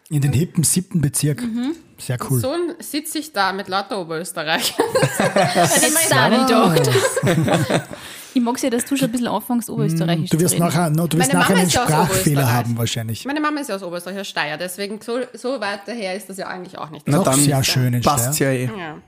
In den hippen 7. Bezirk. Sehr cool. So sitze ich da mit lauter Oberösterreich. Das ist auch nicht gedacht. Ich mag es ja, dass du schon ein bisschen anfängst, Oberösterreichisch Du wirst zu reden. nachher einen ist ja aus Sprachfehler Oberösterreich. haben wahrscheinlich. Meine Mama ist ja aus Österreich, aus Steyr, deswegen so weit daher ist das ja eigentlich auch nicht. Na Auch dann sehr schön in passt Steyr. ja eh. Ja.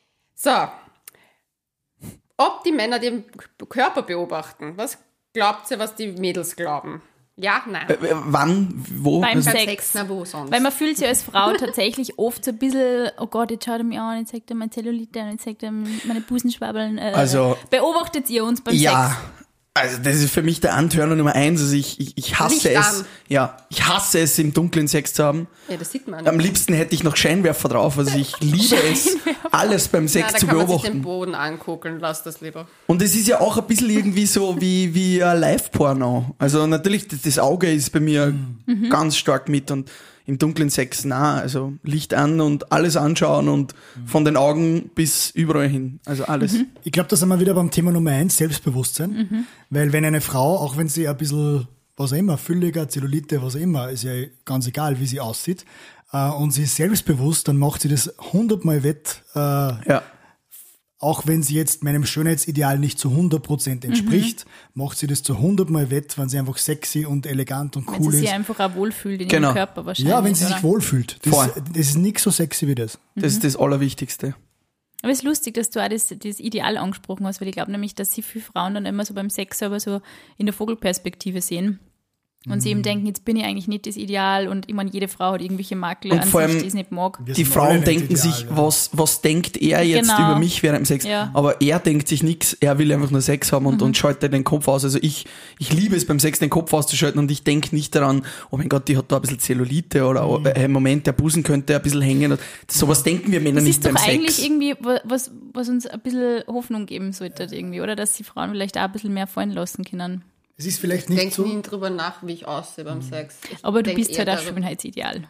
So. Ob die Männer den Körper beobachten, was glaubt ihr, was die Mädels glauben? Ja, nein. Wann, wo? Beim Beim Sex. Sex, na wo sonst? Weil man fühlt sich als Frau tatsächlich oft so ein bisschen, oh Gott, jetzt schaut er mich an, jetzt zeigt er meine Zellulite an, jetzt zeigt er meine Busenschwabbeln. Also- beobachtet ihr uns beim Ja, Sex? also das ist für mich der Antörner Nummer 1. Also ich hasse Licht es. an. Ja, ich hasse es, im Dunkeln Sex zu haben. Ja, das sieht man. Am liebsten hätte ich noch Scheinwerfer drauf. Also ich liebe es, alles beim Sex da zu kann man sich den beobachten. Boden angucken, lass das lieber. Und es ist ja auch ein bisschen irgendwie so wie ein Live-Porno. Also natürlich, das Auge ist bei mir ganz stark mit und im dunklen Sex also Licht an und alles anschauen und von den Augen bis überall hin. Also alles. Ich glaube, da sind wir wieder beim Thema Nummer 1, Selbstbewusstsein. Weil wenn eine Frau, auch wenn sie ein bisschen, was auch immer, fülliger, Zellulite, was auch immer, ist ja ganz egal, wie sie aussieht, und sie ist selbstbewusst, dann macht sie das 100-mal wett, Ja. auch wenn sie jetzt meinem Schönheitsideal nicht zu 100% entspricht, macht sie das zu 100-mal wett, wenn sie einfach sexy und elegant und Wenn cool sie sich ist. einfach auch wohlfühlt in Genau. ihrem Körper wahrscheinlich. Ja, wenn sie oder? sich wohlfühlt. Voll. Das ist nichts so sexy wie das. Das ist das Allerwichtigste. Aber es ist lustig, dass du auch das Ideal angesprochen hast, weil ich glaube nämlich, dass sie viele Frauen dann immer so beim Sex selber so in der Vogelperspektive sehen. Und sie eben denken, jetzt bin ich eigentlich nicht das Ideal und ich meine, jede Frau hat irgendwelche Makel Und an vor sich, allem die es nicht mag. Wir Die sind alle Frauen nicht denken ideal, sich, ja. was denkt er jetzt Genau. über mich während dem Sex? Ja. Aber er denkt sich nichts, er will einfach nur Sex haben und schaltet den Kopf aus. Also ich liebe es beim Sex, den Kopf auszuschalten und ich denke nicht daran, oh mein Gott, die hat da ein bisschen Zellulite oder im Moment, der Busen könnte ein bisschen hängen. Sowas denken wir Männer Das nicht ist doch beim eigentlich Sex. irgendwie, was uns ein bisschen Hoffnung geben sollte irgendwie, oder? Dass die Frauen vielleicht auch ein bisschen mehr fallen lassen können. Es ist vielleicht Ich nicht denke so. nie drüber nach, wie ich aussehe beim Sex. Ich Aber du denk bist eher halt ein darüber- Schönheitsideal.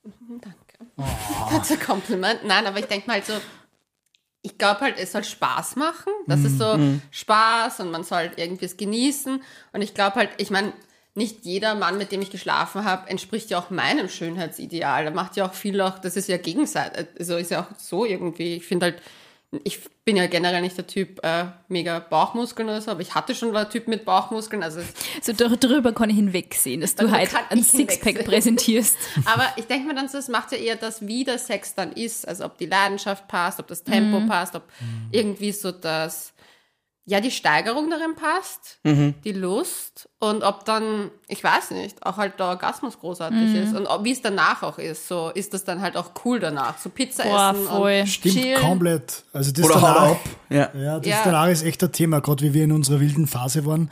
Danke. That's a compliment. Nein, aber ich denke mal halt so, ich glaube halt, es soll Spaß machen. Das ist so Spaß und man soll halt irgendwie es genießen. Und ich glaube halt, ich meine, nicht jeder Mann, mit dem ich geschlafen habe, entspricht ja auch meinem Schönheitsideal. Da macht ja auch viel auch, das ist ja gegenseitig. Also ist ja auch so irgendwie. Ich finde halt, ich bin ja generell nicht der Typ mega Bauchmuskeln oder so, aber ich hatte schon einen Typ mit Bauchmuskeln. Also So darüber kann ich hinwegsehen, dass du Darüber halt kann ein ich Sixpack hinwegsehen. präsentierst. Aber ich denke mir dann so, es macht ja eher das, wie der Sex dann ist. Also ob die Leidenschaft passt, ob das Tempo passt, ob irgendwie so das, ja, die Steigerung darin passt, die Lust und ob dann, ich weiß nicht, auch halt der Orgasmus großartig ist und wie es danach auch ist. So ist das dann halt auch cool danach. So Pizza Boah, essen voll. und Stimmt chillen. komplett. Also das Oder danach, hau ab. Ja. Ja, das Ja. danach ist echt ein Thema, gerade wie wir in unserer wilden Phase waren.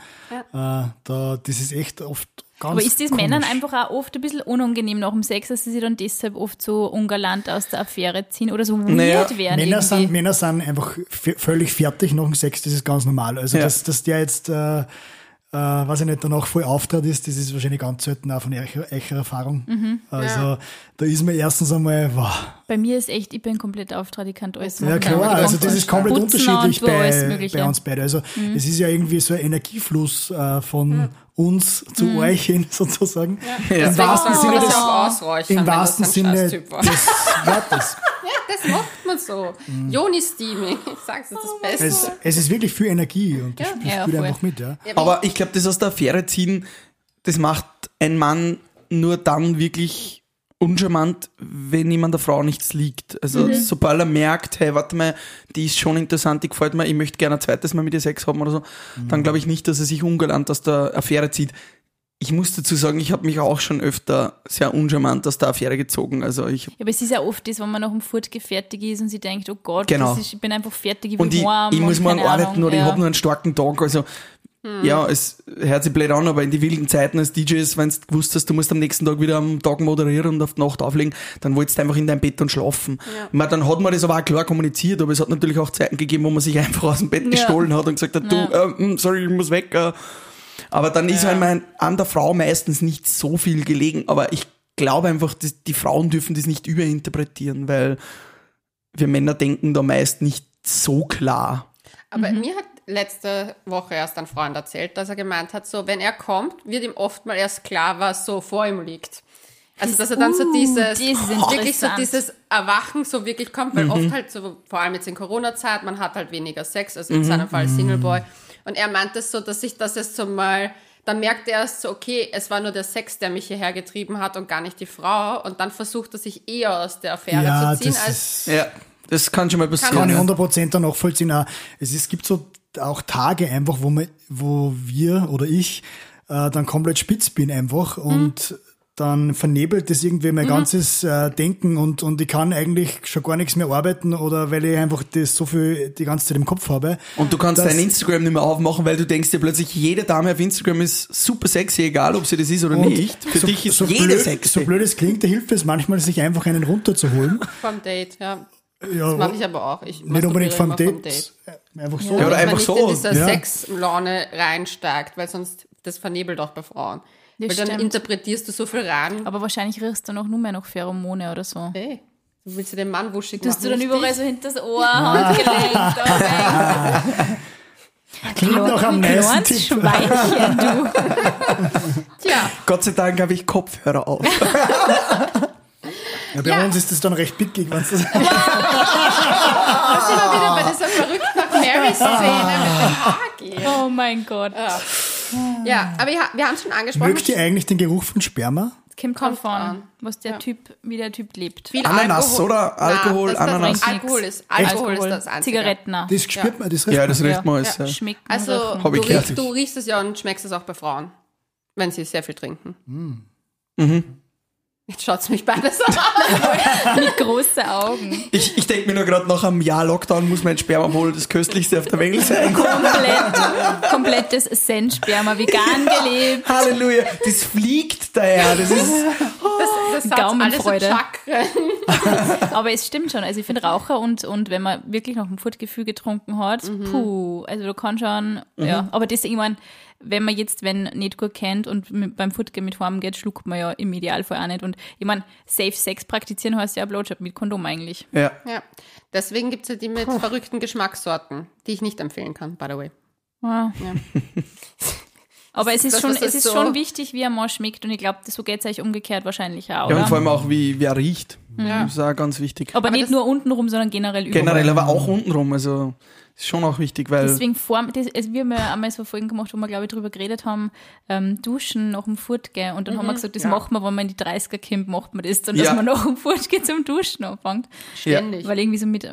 Das ist echt oft ganz Aber ist das komisch. Männern einfach auch oft ein bisschen unangenehm nach dem Sex, dass sie sich dann deshalb oft so ungalant aus der Affäre ziehen oder so weird Naja, werden Männer sind einfach völlig fertig nach dem Sex, das ist ganz normal. Also Ja. dass der jetzt, weiß ich nicht, danach voll auftritt ist, das ist wahrscheinlich ganz selten auch von eurer Erfahrung. Also da ist mir erstens einmal, wow. Bei mir ist echt, ich bin komplett auftrat, ich kann alles machen. Ja klar, Ich kann also das ist komplett putzen unterschiedlich und alles bei Mögliche. uns beiden. Also es ist ja irgendwie so ein Energiefluss von uns zu euch hin sozusagen. Ja. Im wahrsten Deswegen Sinne soll man des, das auch ausräuchern, im wenn wahrsten das ein Sinne Scheißtyp war. des Wortes. Das macht man so. Joni-Steaming, ich sag's, das ist das Beste. Es ist wirklich viel Energie und das Ja, spielt voll. einfach mit, ja. Aber ich glaube, das aus der Affäre ziehen, das macht ein Mann nur dann wirklich uncharmant, wenn ihm an der Frau nichts liegt. Also sobald er merkt, hey, warte mal, die ist schon interessant, die gefällt mir, ich möchte gerne ein zweites Mal mit ihr Sex haben oder so, dann glaube ich nicht, dass er sich ungalant aus der Affäre zieht. Ich muss dazu sagen, ich habe mich auch schon öfter sehr uncharmant aus der Affäre gezogen. Also ich Ja, aber es ist ja oft das, wenn man nach dem Furtge fertig ist und sie denkt, oh Gott, Genau. ich bin einfach fertig, ich und will heim ich muss und morgen keine arbeiten Ahnung. oder ich Ja. habe nur einen starken Tag. Also ja, es hört sich blöd an, aber in die wilden Zeiten als DJs, wenn du gewusst hast, du musst am nächsten Tag wieder am Tag moderieren und auf die Nacht auflegen, dann wolltest du einfach in dein Bett und schlafen. Ich meine, dann hat man das aber auch klar kommuniziert, aber es hat natürlich auch Zeiten gegeben, wo man sich einfach aus dem Bett gestohlen hat und gesagt hat, du, sorry, ich muss weg. Aber dann ist halt an der Frau meistens nicht so viel gelegen, aber ich glaube einfach, die Frauen dürfen das nicht überinterpretieren, weil wir Männer denken da meist nicht so klar. Aber mir hat letzte Woche erst ein Freund erzählt, dass er gemeint hat, so wenn er kommt, wird ihm oft mal erst klar, was so vor ihm liegt. Also, dass er dann so das ist wirklich so interessant. dieses Erwachen so wirklich kommt, weil oft halt so, vor allem jetzt in Corona-Zeit, man hat halt weniger Sex, also in seinem Fall Singleboy. Und er meint es so, dass sich das jetzt so mal, dann merkt er erst so, okay, es war nur der Sex, der mich hierher getrieben hat und gar nicht die Frau. Und dann versucht er sich eher aus der Affäre Ja, zu ziehen, das als ist, Ja, das kann schon mal kann passieren. ich Ja. 100% dann nachvollziehen. Auch es gibt so auch Tage einfach, wo wir oder ich dann komplett spitz bin einfach und dann vernebelt das irgendwie mein ganzes Denken und ich kann eigentlich schon gar nichts mehr arbeiten oder weil ich einfach das so viel die ganze Zeit im Kopf habe. Und du kannst Das- dein Instagram nicht mehr aufmachen, weil du denkst dir plötzlich, jede Dame auf Instagram ist super sexy, egal ob sie das ist oder Und nicht. Für dich ist jede blöd, sexy. so blöd es klingt, da hilft es manchmal, sich einfach einen runterzuholen. vom Date, ja. Ja, Das mache ich aber auch. Ich nicht unbedingt vom masturbiere Date. immer Einfach so. Ja, oder Dass man einfach nicht so. in diese Ja. Sexlaune reinsteigt, weil sonst, das vernebelt auch bei Frauen. Das Weil dann stimmt. interpretierst du so viel rein. Aber wahrscheinlich riechst du noch nur mehr nach Pheromone oder so. Hey, du willst du den Mann wuschig Tust machen? du dann nicht überall dich? so hinter das Ohr, Handgelenk, da Klingt noch am nächsten kleines Tipp. Schweinchen, du. Tja, Gott sei Dank habe ich Kopfhörer auf. Ja, bei Ja. uns ist das dann recht pickig, wenn es das. da sind wir wieder bei dieser verrückten Mary-Szene mit dem Haargel. Oh mein Gott. Ja, aber wir haben es schon angesprochen. Mögt ihr eigentlich den Geruch von Sperma? Kommt Kommt drauf an, an. was der Typ, wie der Typ lebt. Viel Ananas, oder? Alkohol, Nein, das Ananas. Ist Alkohol ist das Einzige. Zigaretten. auch. Das spürt man, das riecht Ja, das man. riecht man alles. Ja, Ja. schmeckt Also riechen. Hab ich gehört. du riechst es ja und schmeckst es auch bei Frauen, wenn sie sehr viel trinken. Jetzt schaut's mich beide so an. mit großen Augen. Ich denke mir nur gerade nach einem Jahr Lockdown muss mein Sperma wohl das köstlichste auf der Welt sein. Komplettes Sennsperma, vegan gelebt. Halleluja, das fliegt daher. Das ist Das hat Gaumenfreude. alles so Chakren. Aber es stimmt schon. Also ich finde Raucher und wenn man wirklich noch ein Furtgefühl getrunken hat, puh, also du kannst schon, ja. Aber das, ich meine, wenn man jetzt, wenn nicht gut kennt und beim Furtgehen mit Horm geht, schluckt man ja im Idealfall auch nicht. Und ich meine, Safe Sex praktizieren heißt ja Blowjob mit Kondom eigentlich. ja. Ja, deswegen gibt's ja die mit verrückten Geschmackssorten, die ich nicht empfehlen kann, by the way. Ja. Ja. Aber es ist Das schon, ist es ist so- schon wichtig, wie ein Mann schmeckt. Und ich glaube, so geht es euch umgekehrt wahrscheinlich auch, Ja, und oder? vor allem auch, wie er riecht. Ja. Das ist auch ganz wichtig. Aber nicht das- nur untenrum, sondern generell überall. Generell, aber auch untenrum. Also ist schon auch wichtig, weil Deswegen also wir haben ja einmal so Folgen gemacht, wo wir, glaube ich, drüber geredet haben, Duschen nach dem Furtgehen. Und dann haben wir gesagt, das machen wir, wenn man in die 30er kommt, macht man das dann, dass Ja. man nach dem Furtgehen zum Duschen anfängt. Ständig. Weil irgendwie so mit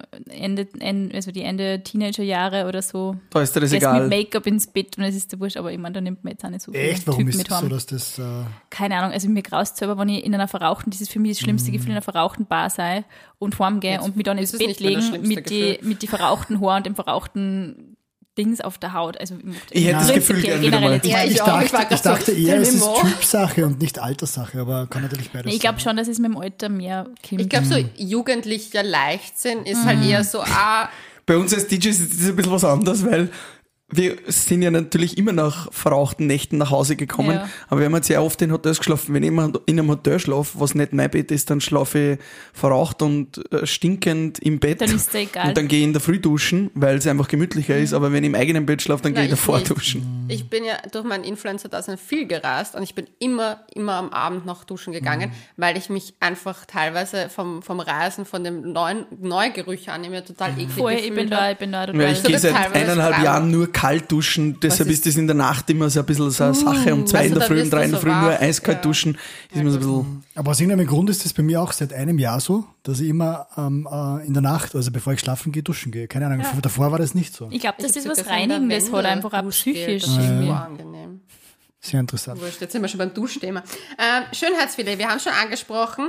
also die Ende Teenagerjahre oder so, da ist dir das gehst egal. mit Make-up ins Bett und es ist der Wurscht, aber ich meine, da nimmt man jetzt auch nicht so viele Echt? Warum Typen ist mit das so, heim. dass das... Keine Ahnung, also mir graust selber, wenn ich in einer verrauchten, das ist für mich das schlimmste Gefühl, in einer verrauchten Bar sei und heimgehe und mich dann ins ist es Bett nicht mehr das legen schlimmste mit die verrauchten Haaren und dem verrauchten Dings auf der Haut. Also Ich hätte das Gefühl prinzipiell gern wieder mal. jetzt Ja, mal. ich auch. Ich war grad dachte so, eher, es ist tell me more. Typsache und nicht Alterssache, aber kann natürlich beides Ich glaube sein. schon, dass es mit dem Alter mehr kommt. Ich glaube, so jugendlicher Leichtsinn ist halt eher so, Bei uns als DJs ist das ein bisschen was anderes, weil wir sind ja natürlich immer nach verrauchten Nächten nach Hause gekommen, Ja. aber wir haben jetzt sehr oft in Hotels geschlafen. Wenn ich immer in einem Hotel schlafe, was nicht mein Bett ist, dann schlafe ich verraucht und stinkend im Bett. Dann ist dir egal. Und dann gehe ich in der Früh duschen, weil es einfach gemütlicher ist, aber wenn ich im eigenen Bett schlafe, dann gehe ich ich davor nicht. duschen. Ich bin ja durch meinen Influencer-Dasein viel gereist und ich bin immer am Abend noch duschen gegangen, weil ich mich einfach teilweise vom Reisen, von dem Neugerüche an, mir total eklig Voll, ich gefühlt bin habe. da Ja, total. ich gehe seit teilweise 1,5 fragen. Jahren nur kalt duschen, deshalb Was ist das in der Nacht immer so ein bisschen so eine Sache. Um 2 Also in der da Früh, um wirst 3 du in der so Früh nur wach, eiskalt ja. duschen, ist immer so ein bisschen... Aber aus irgendeinem Grund ist das bei mir auch seit einem Jahr so, dass ich immer in der Nacht, also bevor ich schlafen gehe, duschen gehe. Keine Ahnung, davor war das nicht so. Ich glaube, das ist hab was sogar in der Reinigendes hat, Wände einfach auch Duschgel, psychisch. Das ist irgendwie. so angenehm. Sehr interessant. Wurscht, jetzt sind wir schon beim Duschthema. Schönheitsfehler, wir haben schon angesprochen.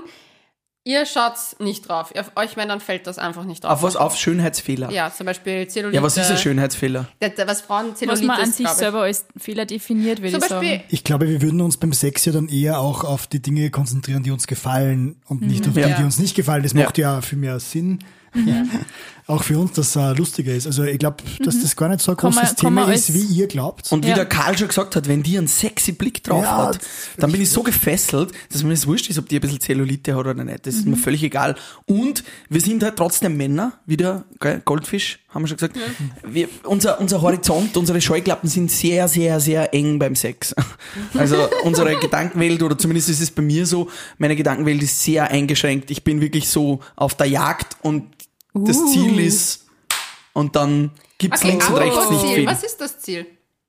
Ihr schaut's nicht drauf. Auf euch Männern fällt das einfach nicht Auf auf. was? Auf Schönheitsfehler? Ja, zum Beispiel Zellulite. Ja, was ist ein Schönheitsfehler? Was Frauen Was Zellulite man an ist, sich glaub ich. selber als Fehler definiert, würde Zum ich Beispiel, sagen. Ich glaube, wir würden uns beim Sex ja dann eher auch auf die Dinge konzentrieren, die uns gefallen und nicht auf die, Ja. die uns nicht gefallen. Das Ja. macht ja viel mehr Sinn. auch für uns, dass es lustiger ist. Also ich glaube, dass das gar nicht so ein großes Kann man Thema ist, wie ihr glaubt. Und wie der Karl schon gesagt hat, wenn die einen sexy Blick drauf Ja, hat, dann bin ich so gefesselt, dass mir das wurscht ist, ob die ein bisschen Zellulite hat oder nicht. Das ist mir völlig egal. Und wir sind halt trotzdem Männer, wieder, gell, Goldfisch, haben wir schon gesagt. Unser Horizont, unsere Scheuklappen sind sehr, sehr, sehr eng beim Sex. Also unsere Gedankenwelt, oder zumindest ist es bei mir so, meine Gedankenwelt ist sehr eingeschränkt. Ich bin wirklich so auf der Jagd und das Ziel ist, und dann gibt's links und rechts nicht Ziel. viel. Was ist das Ziel?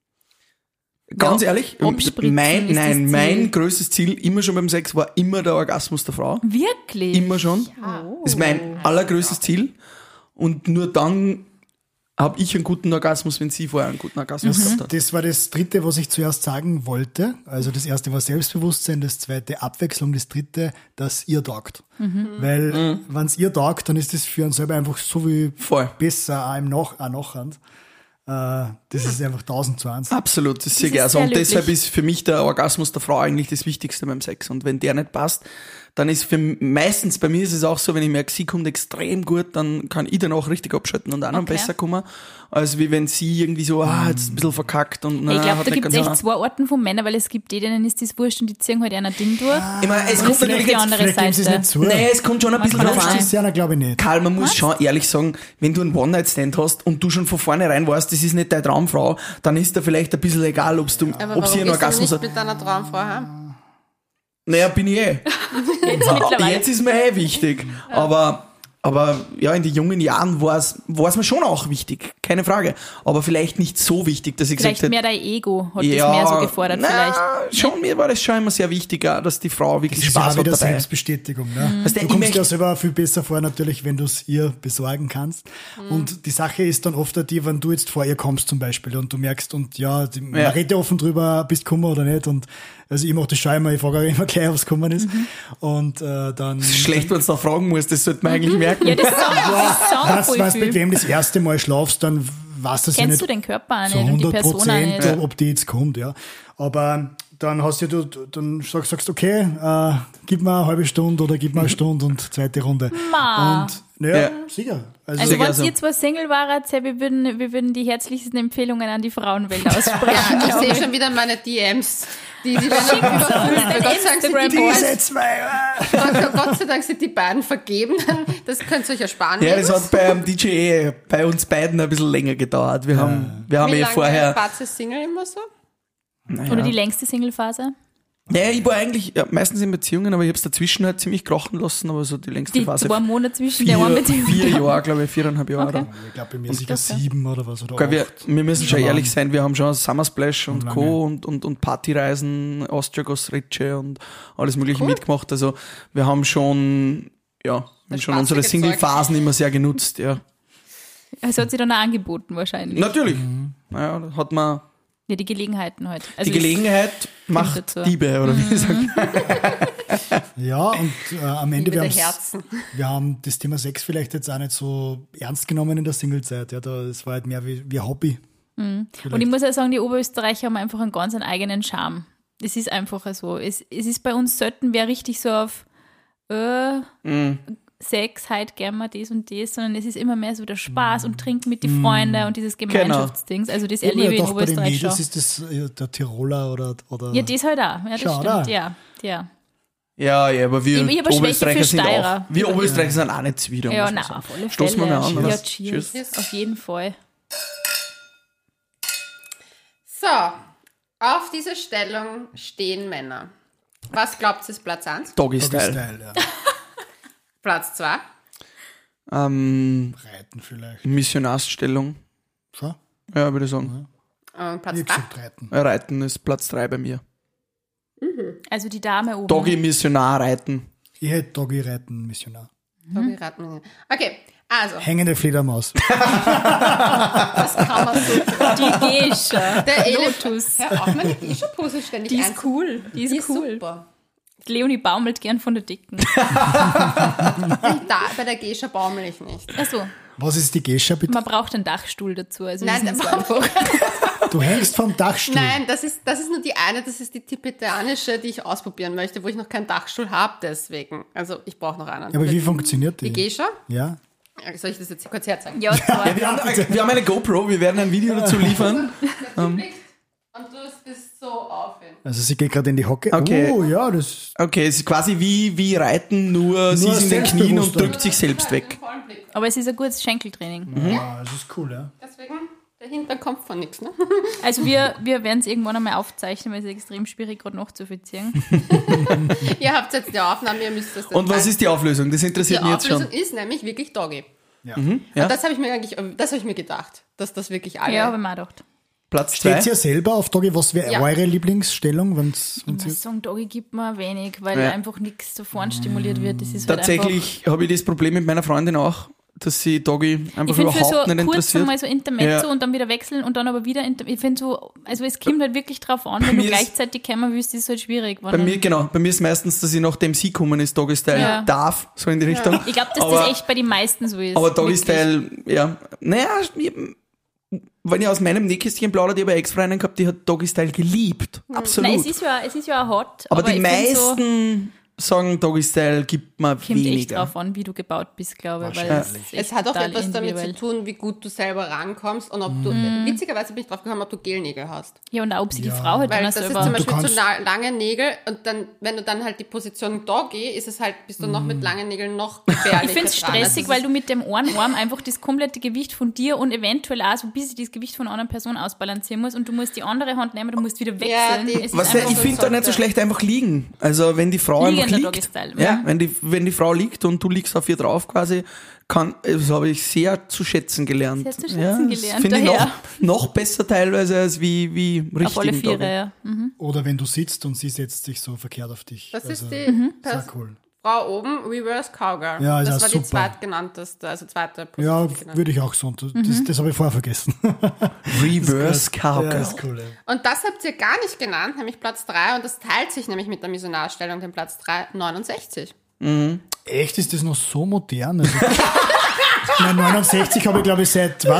Ganz ehrlich, abspritzen mein ist das größtes Ziel immer schon beim Sex war immer der Orgasmus der Frau. Wirklich? Immer schon. Das ist mein allergrößtes Ziel. Und nur dann habe ich einen guten Orgasmus, wenn sie vorher einen guten Orgasmus gehabt hat. Das war das Dritte, was ich zuerst sagen wollte. Also das Erste war Selbstbewusstsein, das Zweite Abwechslung, das Dritte, dass ihr taugt. Weil wenn es ihr taugt, dann ist das für uns selber einfach so viel Voll. besser, auch im Nachhand. Das ist einfach 1000 zu 1. Absolut, das ist sehr ist geil. sehr Und deshalb löblich. ist für mich der Orgasmus der Frau eigentlich das Wichtigste beim Sex. Und wenn der nicht passt, dann ist meistens bei mir ist es auch so, wenn ich merke, sie kommt extrem gut, dann kann ich dann auch richtig abschalten und auch noch besser kommen, als wie wenn sie irgendwie so, jetzt ein bisschen verkackt und Ich glaube, hat da nicht gibt es ganz- echt zwei Arten von Männern, weil es gibt denen ist das wurscht und die ziehen halt einer Ding durch. Ich meine, es Und kommt es gibt natürlich die jetzt, andere Vielleicht geben sie es Seite. nicht zu. nee, es kommt schon ein bisschen kann drauf auch an. Das ist ja, glaube ich nicht. Karl, man muss schon ehrlich sagen, wenn du einen One-Night-Stand hast und du schon von vornherein weißt, das ist nicht deine Traumfrau, dann ist da vielleicht ein bisschen egal, ob sie Aber einen warum gehst du Orgasmus nicht hat. mit deiner Traumfrau heim? Naja, bin ich eh. Jetzt mittlerweile. Jetzt ist mir wichtig. Aber ja, in den jungen Jahren war es mir schon auch wichtig, keine Frage. Aber vielleicht nicht so wichtig, dass ich Vielleicht gesagt mehr hätte, dein Ego hat das mehr so gefordert vielleicht. schon, mir war das schon immer sehr wichtig, dass die Frau wirklich Das ist ja Spaß auch hat wieder dabei. Selbstbestätigung. Ne? Weißt du, Du ich kommst möchte- ja selber viel besser vor, natürlich, wenn du es ihr besorgen kannst. Und die Sache ist dann oft auch die, wenn du jetzt vor ihr kommst zum Beispiel und du merkst, und man redet ja offen drüber, bist du gekommen oder nicht. Und also ich mache das schon immer, ich frage auch immer gleich, ob es gekommen ist. Und dann... Schlecht, wenn du da fragen musst, das sollte man eigentlich merken. Ja, das sagen voll Wenn du viel. bequem das erste Mal schlafst, dann weißt du ja Kennst nicht du den Körper auch zu nicht und die Person auch 100%, nicht. ob die jetzt kommt, ja. Aber dann hast du dann sagst okay, gib mir eine halbe Stunde oder gib mir eine Stunde und zweite Runde. Ma. Und naja, Ja. sicher. Also Sehr wenn gerne so. ihr zwei Single waret, wir würden die herzlichsten Empfehlungen an die Frauenwelt aussprechen. Ja, ich sehe schon wieder meine DMs. Die werden überfüllt. Gott sei Dank sind die Diese zwei. Gott sei Dank sind die beiden vergeben. Dann könnt ihr euch ersparen. Ja, das hat beim DJ bei uns beiden ein bisschen länger gedauert. Wir haben Wie eh lange vorher... wart ihr Single immer so? Oder die längste Singlephase. Naja, ich war eigentlich meistens in Beziehungen, aber ich habe es dazwischen halt ziemlich krachen lassen, aber so die längste Die Phase. 2 Monate zwischen der einen Beziehung. 4 Jahre, glaube ich, 4,5 Jahre. Okay. Oder? Ich glaube, bei mir sicher 7 oder was. Oder Weil 8. wir müssen schon Schon ehrlich lang. sein, wir haben schon Summersplash und Lange. Co. und Partyreisen, Austria Gossritsche und alles mögliche mitgemacht. Also wir haben schon, Das schon unsere spaßige Single-Phasen immer sehr genutzt, ja. Also hat sie dann auch angeboten wahrscheinlich. Natürlich. Naja, da hat man Ja, die Gelegenheiten halt. Also die Gelegenheit macht dazu. Diebe, oder wie gesagt. Ja, und am Ende, Liebe wir, der Herzen. wir haben das Thema Sex vielleicht jetzt auch nicht so ernst genommen in der Singlezeit. Ja, es war halt mehr wie Hobby. Und ich muss ja sagen, die Oberösterreicher haben einfach einen ganz eigenen Charme. Es ist einfach so. Es ist bei uns selten, wer richtig so auf Sex, heute gern mal das und das, sondern es ist immer mehr so der Spaß und Trinken mit den Freunden und dieses Gemeinschaftsdings. Also das erlebe ich in doch bei den Oberösterreich schon. Mädels ist das der Tiroler oder Ja, das halt auch. Ja, das Schau, stimmt. da. Ja. Ja, aber wir Ich hab eine Schwäche Oberösterreicher für sind Steirer. auch. Wir Oberösterreicher sind auch nicht Zwider. Ja, muss man nein, sagen. auf alle Fälle. Stoßen wir mal an, oder? Ja, cheers. Cheers. Auf jeden Fall. So, auf dieser Stellung stehen Männer. Was glaubt ihr ist Platz 1? Doggy-Style. Style, ja. Platz 2? Reiten vielleicht. Missionarsstellung. So? Ja, würde ich sagen. Und Platz Ich hab 3? gesagt Reiten. Reiten ist Platz 3 bei mir. Also die Dame oben. Doggy-Missionar reiten. Ich hätte Doggy reiten, Missionar. Okay, also, Hängende Fledermaus. das kann man so. Die Geisha. Der Lotus. Hör auf, meine Geisha-Pose ständig Die ist einzubauen. cool. Die ist cool. Super. Leonie baumelt gern von der Dicken. Da, bei der Geisha baumel ich nicht. Also, Was ist die Gescha, bitte? man braucht einen Dachstuhl dazu. Also Nein, das ist der nicht so einfach. Du hängst vom Dachstuhl. Nein, das ist nur die eine, das ist die tibetanische, die ich ausprobieren möchte, wo ich noch keinen Dachstuhl habe, deswegen. Also, ich brauche noch einen. Aber wie funktioniert Die die? Geisha? Ja. Soll ich das jetzt kurz herzeigen? Ja, zwar. Wir haben eine GoPro, wir werden ein Video dazu liefern. Und du bist so auf ihn. Also sie geht gerade in die Hocke. Okay. Oh ja, das... Okay, es ist quasi wie Reiten, nur sie ist in den Knien und drückt sich selbst weg. Aber es ist ein gutes Schenkeltraining. Ja, das ist cool, ja. Deswegen, dahinter kommt von nichts, ne? Also wir werden es irgendwann einmal aufzeichnen, weil es ist extrem schwierig, gerade nachzuvollziehen. Ihr habt jetzt die Aufnahme, ihr müsst das dann Und was teilen. ist die Auflösung? Das Die interessiert mich jetzt schon. Auflösung ist nämlich wirklich Doggy. Ja. Ja. Und das habe ich mir gedacht, dass das wirklich alle... Ja, habe ich mir auch gedacht. Platz Steht 2. ihr selber auf Doggy? Was wäre Ja. eure Lieblingsstellung? Wenn's Ich muss sagen, Doggy gibt mir wenig, weil Ja. einfach nichts so vorn stimuliert wird. Das ist halt Tatsächlich habe ich das Problem mit meiner Freundin auch, dass sie Doggy einfach, einfach ich finde für überhaupt so nicht kurz interessiert. einmal so Intermezzo Ja. und dann wieder wechseln und dann aber wieder ich finde so, also es kommt halt wirklich drauf an, wenn du mir ist- gleichzeitig kommen willst, ist es halt schwierig. Bei mir ist meistens, dass ich nachdem sie kommen ist, Doggy-Style Ja. darf, so in die Richtung. Ich glaube, dass Aber- das echt bei den meisten so ist. Aber Wirklich. Doggy-Style, ja, naja, wenn ich aus meinem Nähkästchen plaudere, ich habe eine Ex-Freundin gehabt, die hat Doggy-Style geliebt. Absolut. Nein, es ist ja auch hot. aber die ich find so, meisten sagen, Doggy-Style gibt mir kommt echt weniger. drauf an, wie du gebaut bist, glaube ich. Weil Wahrscheinlich. ist echt Es hat auch total etwas damit zu individuell. tun, wie gut du selber rankommst und ob du, witzigerweise bin ich drauf gekommen, ob du Gelnägel hast. Ja, und auch, ob sie die Ja. Frau halt Weil dann das ist selber... zum Beispiel kannst- zu lange Nägel und dann, wenn du dann halt die Position Doggy, ist es halt, bist du noch mit langen Nägeln noch gefährlicher Ich finde es dran. stressig, Also weil du mit dem einen Arm einfach das komplette Gewicht von dir und eventuell auch so ein bisschen das Gewicht von einer anderen Person ausbalancieren musst und du musst die andere Hand nehmen, du musst wieder Ja, wechseln. die- Es ist Was einfach ich so- finde da nicht so schlecht einfach liegen. Also wenn die Frau einfach Liegender liegt, Doggy-Style, ja, ja. wenn die Frau liegt und du liegst auf ihr drauf quasi, das habe ich sehr zu schätzen gelernt. Sehr zu schätzen ja, gelernt, Finde ich daher. noch besser teilweise als wie richtig. auf alle Viere, ja. Oder wenn du sitzt und sie setzt sich so verkehrt auf dich. Das ist Also, die sehr cool. Frau oben, Reverse Cowgirl. Ja, ist das auch war die super. zweitgenannteste, also zweite Ja, Position. würde ich auch so. Das habe ich vorher vergessen. Reverse Ja, Cowgirl. ist cool, ja. Und das habt ihr gar nicht genannt, nämlich Platz 3 und das teilt sich nämlich mit der Missionarstellung, den Platz 3, 69. Echt, ist das noch so modern? Also, nein, 69 habe ich, glaube ich, seit die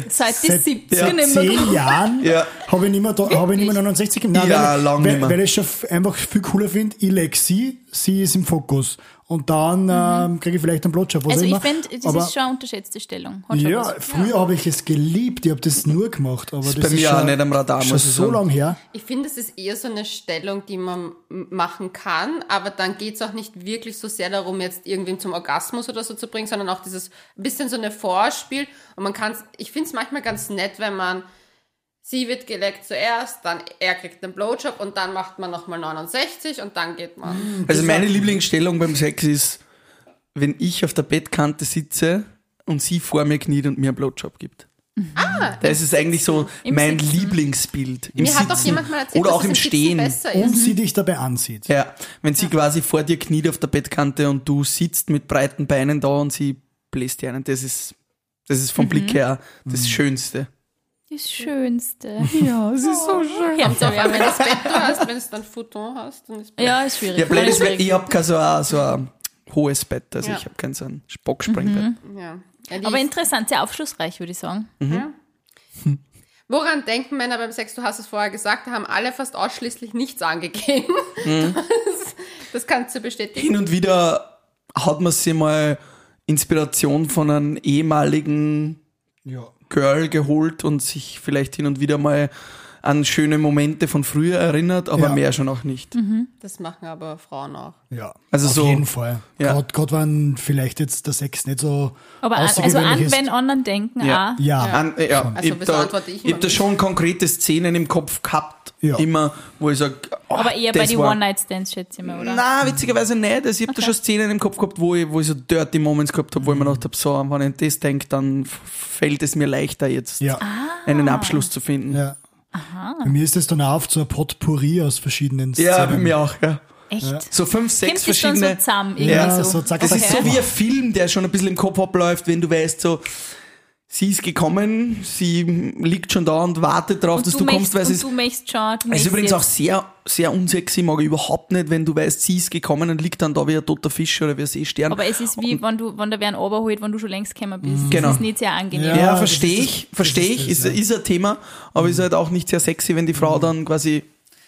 70er nicht mehr 10 Jahren Ja. habe ich nicht mehr 69 gemacht. Nein, Ja, lang nicht mehr. weil ich schon einfach viel cooler finde, ich lege sie ist im Fokus. Und dann kriege ich vielleicht einen Blowjob. was Also auch ich immer. finde, das Aber ist schon eine unterschätzte Stellung. Hat schon ja, was. früher habe ich es geliebt, ich habe das nur gemacht. Aber das bei ist mir schon, auch nicht am Radar, schon muss ich so sagen. lang her. Ich finde, es ist eher so eine Stellung, die man machen kann, aber dann geht es auch nicht wirklich so sehr darum, jetzt irgendwen zum Orgasmus oder so zu bringen, sondern auch dieses bisschen so eine Vorspiel. Und man kann ich finde es manchmal ganz nett, wenn man, sie wird geleckt zuerst, dann er kriegt einen Blowjob und dann macht man nochmal 69 und dann geht man. Also meine Lieblingsstellung beim Sex ist, wenn ich auf der Bettkante sitze und sie vor mir kniet und mir einen Blowjob gibt. Das ist eigentlich so Im mein Sitzen. Lieblingsbild. Im Mir hat doch Sitzen. jemand mal erzählt, Oder dass auch es im Sitzen Stehen. besser Und ist. sie dich dabei ansieht. Ja, wenn sie quasi vor dir kniet auf der Bettkante und du sitzt mit breiten Beinen da und sie bläst dir einen, das ist vom Blick her das Schönste. Das Schönste. Ja, es ist so schön. Wenn du das Bett du hast, wenn du dann Futon hast, dann ist Ja, ist schwierig. Ja, blöd ist, Schwierig. ich habe kein so ein hohes Bett, also Ja. ich habe kein so ein Boxspringbett. ja. Ja, die Aber interessant, sehr aufschlussreich, würde ich sagen. Woran denken Männer beim Sex? Du hast es vorher gesagt, da haben alle fast ausschließlich nichts angegeben. Das kannst du bestätigen. Hin und wieder hat man sich mal Inspiration von einem ehemaligen Ja. Girl geholt und sich vielleicht hin und wieder mal an schöne Momente von früher erinnert, aber Ja. mehr schon auch nicht. Das machen aber Frauen auch. Ja, Also auf so- jeden Fall. Ja. Gerade wenn vielleicht jetzt der Sex nicht so Aber also außergewöhnlich ist. wenn anderen denken, Ja. auch. Ja, Ja, Also ich das habe da, antworte ich ich hab da immer schon konkrete Szenen im Kopf gehabt, Ja. immer, wo ich sage, Aber eher bei den One-Night-Stands, schätze ich mal, oder? Nein, witzigerweise nicht. Also ich habe da schon Szenen im Kopf gehabt, wo ich so dirty Moments gehabt habe, wo ich mir gedacht habe, so, wenn ich an das denke, dann fällt es mir leichter jetzt, ja. einen Abschluss zu finden. ja. Bei mir ist das dann auch oft so ein Potpourri aus verschiedenen Szenen. Ja, bei mir auch, ja. Echt? So 5, 6 Kommt das dann so verschiedene. zusammen? Irgendwie Ja, so. so zack, Das zack, ist so zack. wie ein Film, der schon ein bisschen im Kopf abläuft, wenn du weißt, so, sie ist gekommen, sie liegt schon da und wartet darauf, dass du kommst, weil es ist. du möchtest schon. Es ist übrigens auch sehr, sehr unsexy, mag ich überhaupt nicht, wenn du weißt, sie ist gekommen und liegt dann da wie ein toter Fisch oder wie ein Seestern. Aber es ist wie, wenn der wer einen runterholt, wenn du schon längst gekommen bist. Genau. Das ist nicht sehr angenehm. Ja. Ja, das verstehe ist ich, ist ein Thema, aber ist halt auch nicht sehr sexy, wenn die Frau dann quasi, ja.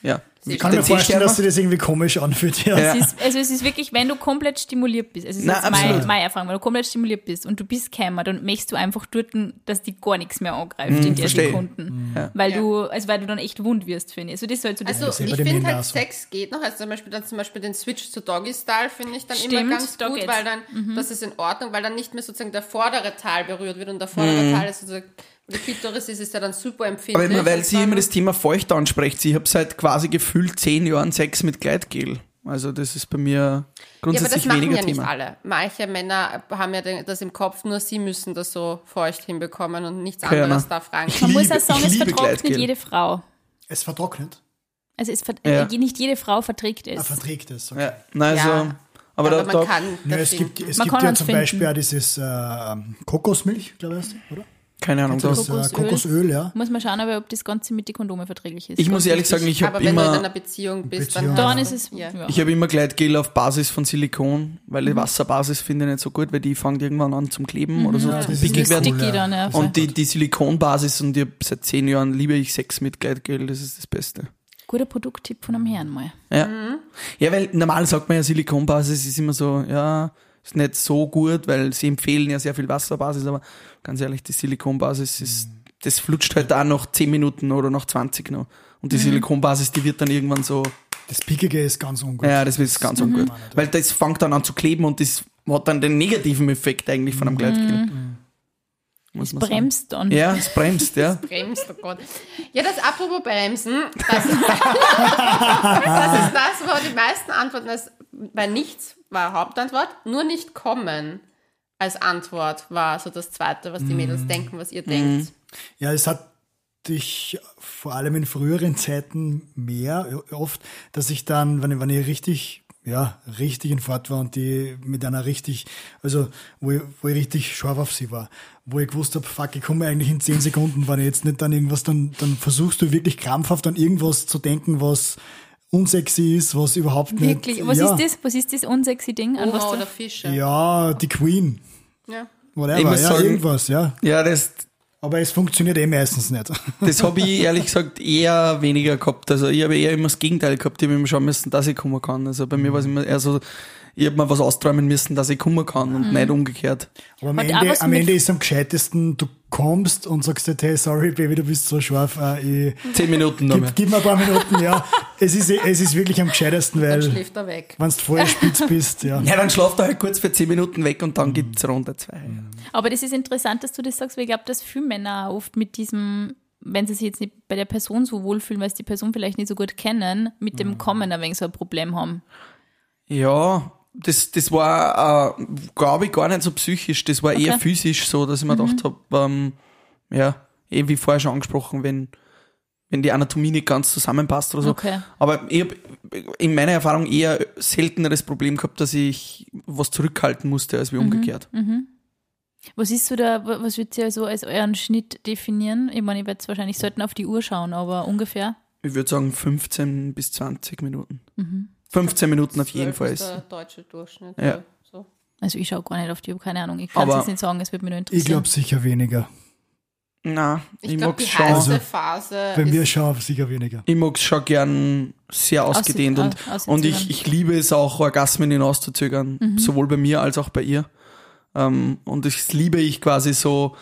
Ich kann mir vorstellen, dass sich das irgendwie komisch anfühlt. Ja. Es ist wirklich, wenn du komplett stimuliert bist, es ist jetzt meine Erfahrung, wenn du komplett stimuliert bist und du bist gekommen, dann möchtest du einfach dort, dass dich gar nichts mehr angreift in der Sekunden. Weil du dann echt wund wirst, finde ich. Also, das ist halt so also ich finde halt, Sex geht noch. Also zum Beispiel den Switch zu Doggy-Style finde ich dann immer ganz gut, weil dann, das ist in Ordnung, weil dann nicht mehr sozusagen der vordere Teil berührt wird und der vordere Teil ist sozusagen, die Klitoris ist ja dann super empfindlich. Aber weil sie immer das Thema feucht anspricht, ich habe seit quasi gefühlt 10 Jahren Sex mit Gleitgel. Also das ist bei mir grundsätzlich weniger Thema. Aber das machen ja nicht alle. Manche Männer haben ja das im Kopf, nur sie müssen das so feucht hinbekommen und nichts anderes darf rein. Man muss auch sagen, es vertrocknet jede Frau. Es vertrocknet? Also nicht jede Frau verträgt es. Verträgt es, okay. Ja. Nein, also, aber man kann es gibt ja zum Beispiel auch dieses Kokosmilch, glaube ich, oder? Keine Ahnung. Das Kokosöl, ja. Muss man schauen, ob das Ganze mit den Kondome verträglich ist. Ich muss ehrlich sagen, ich habe immer... Aber wenn du in einer Beziehung bist, dann ist es... Ja. Ich habe immer Gleitgel auf Basis von Silikon, weil die Wasserbasis finde ich nicht so gut, weil die fängt irgendwann an zum Kleben oder so, zum pickig werden. Dann, ja. Und die Silikonbasis, und ich seit 10 Jahren liebe ich Sex mit Gleitgel, das ist das Beste. Guter Produkttipp von einem Herrn mal. Ja, ja, weil normal sagt man ja, Silikonbasis ist immer so, ja... Ist nicht so gut, weil sie empfehlen ja sehr viel Wasserbasis, aber ganz ehrlich, die Silikonbasis das flutscht halt auch nach 10 Minuten oder nach 20 noch. Und die Silikonbasis, die wird dann irgendwann so... Das Pickige ist ganz ungut. Ja, das ist ganz ungut. Weil das fängt dann an zu kleben und das hat dann den negativen Effekt eigentlich von einem Gleitgel. Es bremst dann. Ja, es bremst, ja. Es bremst, oh Gott. Ja, das apropos Bremsen, das ist das, wo die meisten antworten, weil nichts war Hauptantwort, nur nicht kommen als Antwort war so das Zweite, was die Mädels denken, was ihr denkt. Ja, es hat dich vor allem in früheren Zeiten oft, dass ich dann, wenn ich richtig in Fahrt war und die mit einer richtig, also wo ich richtig scharf auf sie war, wo ich gewusst habe, fuck, ich komme eigentlich in 10 Sekunden, wenn ich jetzt nicht dann irgendwas, dann versuchst du wirklich krampfhaft an irgendwas zu denken, was unsexy ist, was überhaupt nicht... Wirklich? Was ist das unsexy Ding? Oma oder Fische. Ja, die Queen. Ja. Whatever, sagen, irgendwas, ja. Ja, aber es funktioniert meistens nicht. Das habe ich ehrlich gesagt eher weniger gehabt. Also ich habe eher immer das Gegenteil gehabt. Ich habe immer schauen müssen, dass ich kommen kann. Also bei mir war es immer eher so, ich habe mir was austräumen müssen, dass ich kommen kann und nicht umgekehrt. Aber am Ende ist es am gescheitesten, du kommst und sagst dir, hey, sorry Baby, du bist so scharf. 10 Minuten noch mehr. Gib mir ein paar Minuten, ja. Es ist wirklich am gescheitesten, weil dann schläft er weg. Wenn du vorher spitz bist, ja. Ja, dann schlaft er halt kurz für 10 Minuten weg und dann gibt's Runde 2. Aber das ist interessant, dass du das sagst, weil ich glaube, dass viele Männer oft mit diesem, wenn sie sich jetzt nicht bei der Person so wohlfühlen, weil sie die Person vielleicht nicht so gut kennen, mit dem Kommen ein wenig so ein Problem haben. Ja, das war, glaube ich, gar nicht so psychisch. Das war eher physisch so, dass ich mir gedacht habe, wie vorher schon angesprochen, wenn die Anatomie nicht ganz zusammenpasst oder so. Okay. Aber ich habe in meiner Erfahrung eher selteneres Problem gehabt, dass ich was zurückhalten musste, als wie umgekehrt. Was ist so was würdet ihr so als euren Schnitt definieren? Ich meine, ich werde wahrscheinlich selten auf die Uhr schauen, aber ungefähr? Ich würde sagen 15 bis 20 Minuten. 15 Minuten auf jeden Fall. Das ist der deutsche Durchschnitt. Ja. So. Also ich schaue gar nicht auf die Uhr, keine Ahnung. Ich kann es jetzt nicht sagen, es würde mich nur interessieren. Ich glaube sicher weniger. Nein, ich glaube, die heiße Phase bei mir schon sicher weniger. Ich mag es schon gern sehr ausgedehnt und ich liebe es auch, Orgasmen hinauszuzögern, sowohl bei mir als auch bei ihr. Und das liebe ich quasi so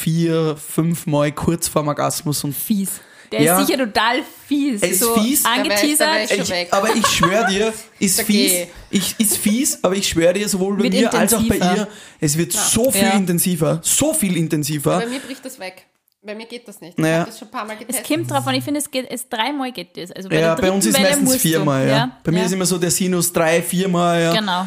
4-5 Mal kurz vorm Orgasmus. Und fies. Der ist sicher total fies. Es ist so fies. Angeteasert. Aber ich schwöre dir, ist fies. Ist fies, aber ich schwöre dir, sowohl bei mir als auch bei ihr, es wird so viel intensiver. So viel intensiver. Bei mir bricht das weg. Bei mir geht das nicht. Ich habe das schon ein paar Mal getestet. Es kommt drauf an, ich finde, es 3-mal geht das. Also bei uns ist es meistens 4-mal. Ja. Bei mir ist immer so der Sinus 3-4-mal. Ja. Genau.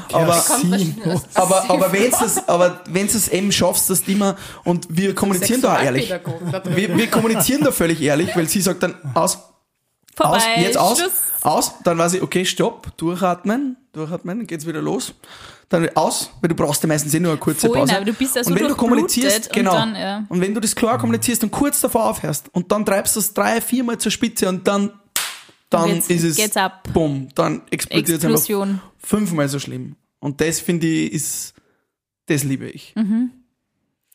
Aber wenn du es eben schaffst, dass du immer, und wir kommunizieren da auch ehrlich. Wir kommunizieren da völlig ehrlich, weil sie sagt dann vorbei, jetzt aus, dann weiß ich, okay, stopp, durchatmen, dann geht's wieder los. Dann aus, weil du brauchst ja meistens nur eine kurze Pause. Nein, du bist ja so und wenn du kommunizierst, genau, und, dann, und wenn du das klar kommunizierst und kurz davor aufhörst und dann treibst du es 3-4 Mal zur Spitze und dann ist es, geht's ab. Bumm, dann explodiert es einfach 5-mal so schlimm. Und das finde ich das liebe ich.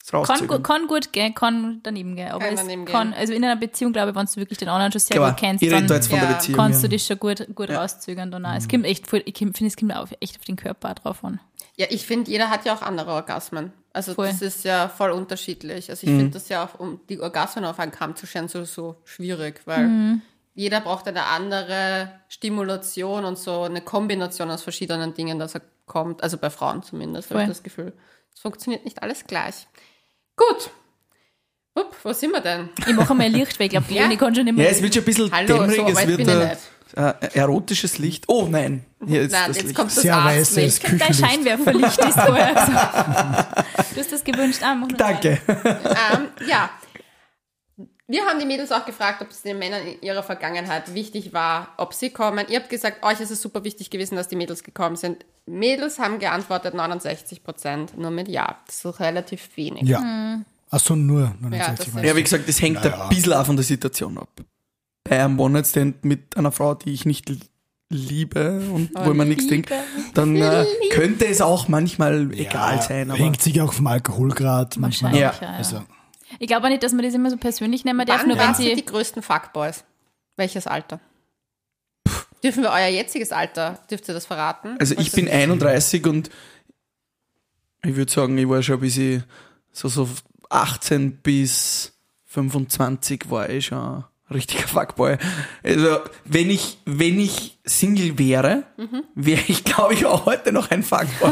rauszögern. Kann gut gehen, kann daneben gehen. Aber also in einer Beziehung, glaube ich, wenn du wirklich den anderen schon sehr gut kennst, ich rede da dann jetzt von der Beziehung. kannst du das schon gut rauszögern. Dann auch. Es kommt echt voll, ich finde, es kommt auch echt auf den Körper auch drauf an. Ja, ich finde, jeder hat ja auch andere Orgasmen. Also Voll. das ist ja voll unterschiedlich. Also ich finde das ja auch, um die Orgasmen auf einen Kamm zu scheren, so schwierig, weil jeder braucht eine andere Stimulation und so eine Kombination aus verschiedenen Dingen, dass er kommt. Also bei Frauen zumindest, habe ich das Gefühl. Es funktioniert nicht alles gleich. Gut. Wo sind wir denn? Ich mache mal Licht, weil ich glaube, Leonie kann schon nicht mehr. Ja, es wird schon ein bisschen Hallo, dämmerig, so es weit wird bin ich nicht. Erotisches Licht. Oh nein, hier ist Nein, das jetzt Licht. kommt das Sehr weißes Arztlicht. Dein Küchenlicht. Scheinwerferlicht ist vorher so. Du hast das gewünscht. Mach noch Danke. Ja. Wir haben die Mädels auch gefragt, ob es den Männern in ihrer Vergangenheit wichtig war, ob sie kommen. Ihr habt gesagt, euch ist es super wichtig gewesen, dass die Mädels gekommen sind. Mädels haben geantwortet 69%, nur mit Ja. Das ist doch relativ wenig. Ja. Achso, nur Ja, 69 das Ja, wie gesagt, das hängt ein bisschen auch von der Situation ab. Bei einem One-Night-Stand mit einer Frau, die ich nicht liebe und wo man nichts denkt, dann könnte es auch manchmal egal sein. Aber hängt sich auch vom Alkoholgrad manchmal. Wahrscheinlich, Ja. ja. Also, Ich glaube auch nicht, dass man das immer so persönlich nehmen darf, Wann nur wenn waren sie... die größten Fuckboys? Welches Alter? Dürfen wir euer jetziges Alter, dürft ihr das verraten? also ich bin 31 und ich würde sagen, ich war schon ein bisschen so 18 bis 25 war ich schon ein richtiger Fuckboy. Also wenn ich Single wäre, wäre ich, glaube ich, auch heute noch ein Fuckboy.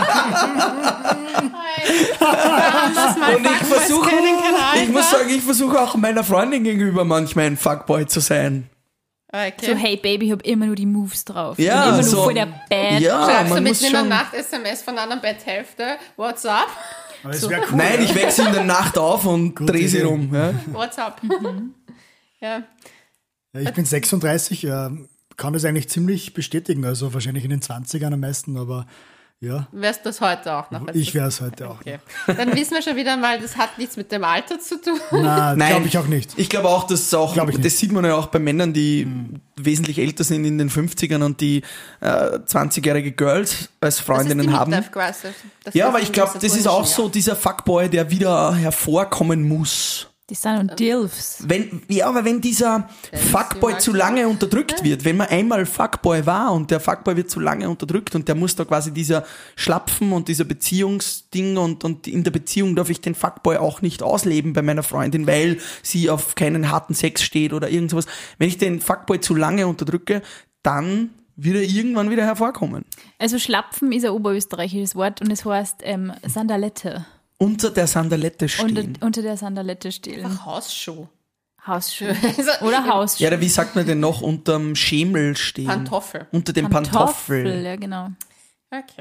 Und ich muss sagen, ich versuche auch meiner Freundin gegenüber manchmal ein Fuckboy zu sein. Okay. So, hey Baby, ich habe immer nur die Moves drauf. Ja, ich bin immer so- nur voll der Bad. Ja, Schreibst du man muss mitten in der schon. Nacht SMS von einer Betthälfte? What's up? aber es wäre cool. Nein, ich wechsle in der Nacht auf und Gute drehe sie Idee. rum. Ja. What's up? Ja. Ja, ich bin 36, kann das eigentlich ziemlich bestätigen, also wahrscheinlich in den 20ern am meisten, aber ja, Wärst du das heute auch noch? ich wäre es heute auch. Okay. Dann wissen wir schon wieder mal, das hat nichts mit dem Alter zu tun. Nein, Nein. glaube ich auch nicht. Ich glaube auch, dass auch, Glaub ich nicht. das sieht man ja auch bei Männern, die wesentlich älter sind in den 50ern und die 20-jährige Girls als Freundinnen haben. Ja, aber ich glaube, das ist auch so dieser Fuckboy, der wieder hervorkommen muss. Die sind und Dilfs. Aber wenn dieser Fuckboy zu lange unterdrückt wird, wenn man einmal Fuckboy war und der Fuckboy wird zu lange unterdrückt und der muss da quasi dieser Schlapfen und dieser Beziehungsding und in der Beziehung darf ich den Fuckboy auch nicht ausleben bei meiner Freundin, weil sie auf keinen harten Sex steht oder irgend sowas. Wenn ich den Fuckboy zu lange unterdrücke, dann wird er irgendwann wieder hervorkommen. Also Schlapfen ist ein oberösterreichisches Wort und es heißt Sandalette. Unter der Sandalette stehen. Unter der Sandalette stehen. Hausschuh. Hausschuh. Oder Hausschuh. Ja, oder wie sagt man denn noch? Unterm Schemel stehen. Pantoffel. Unter dem Pantoffel. Ja, genau. Okay.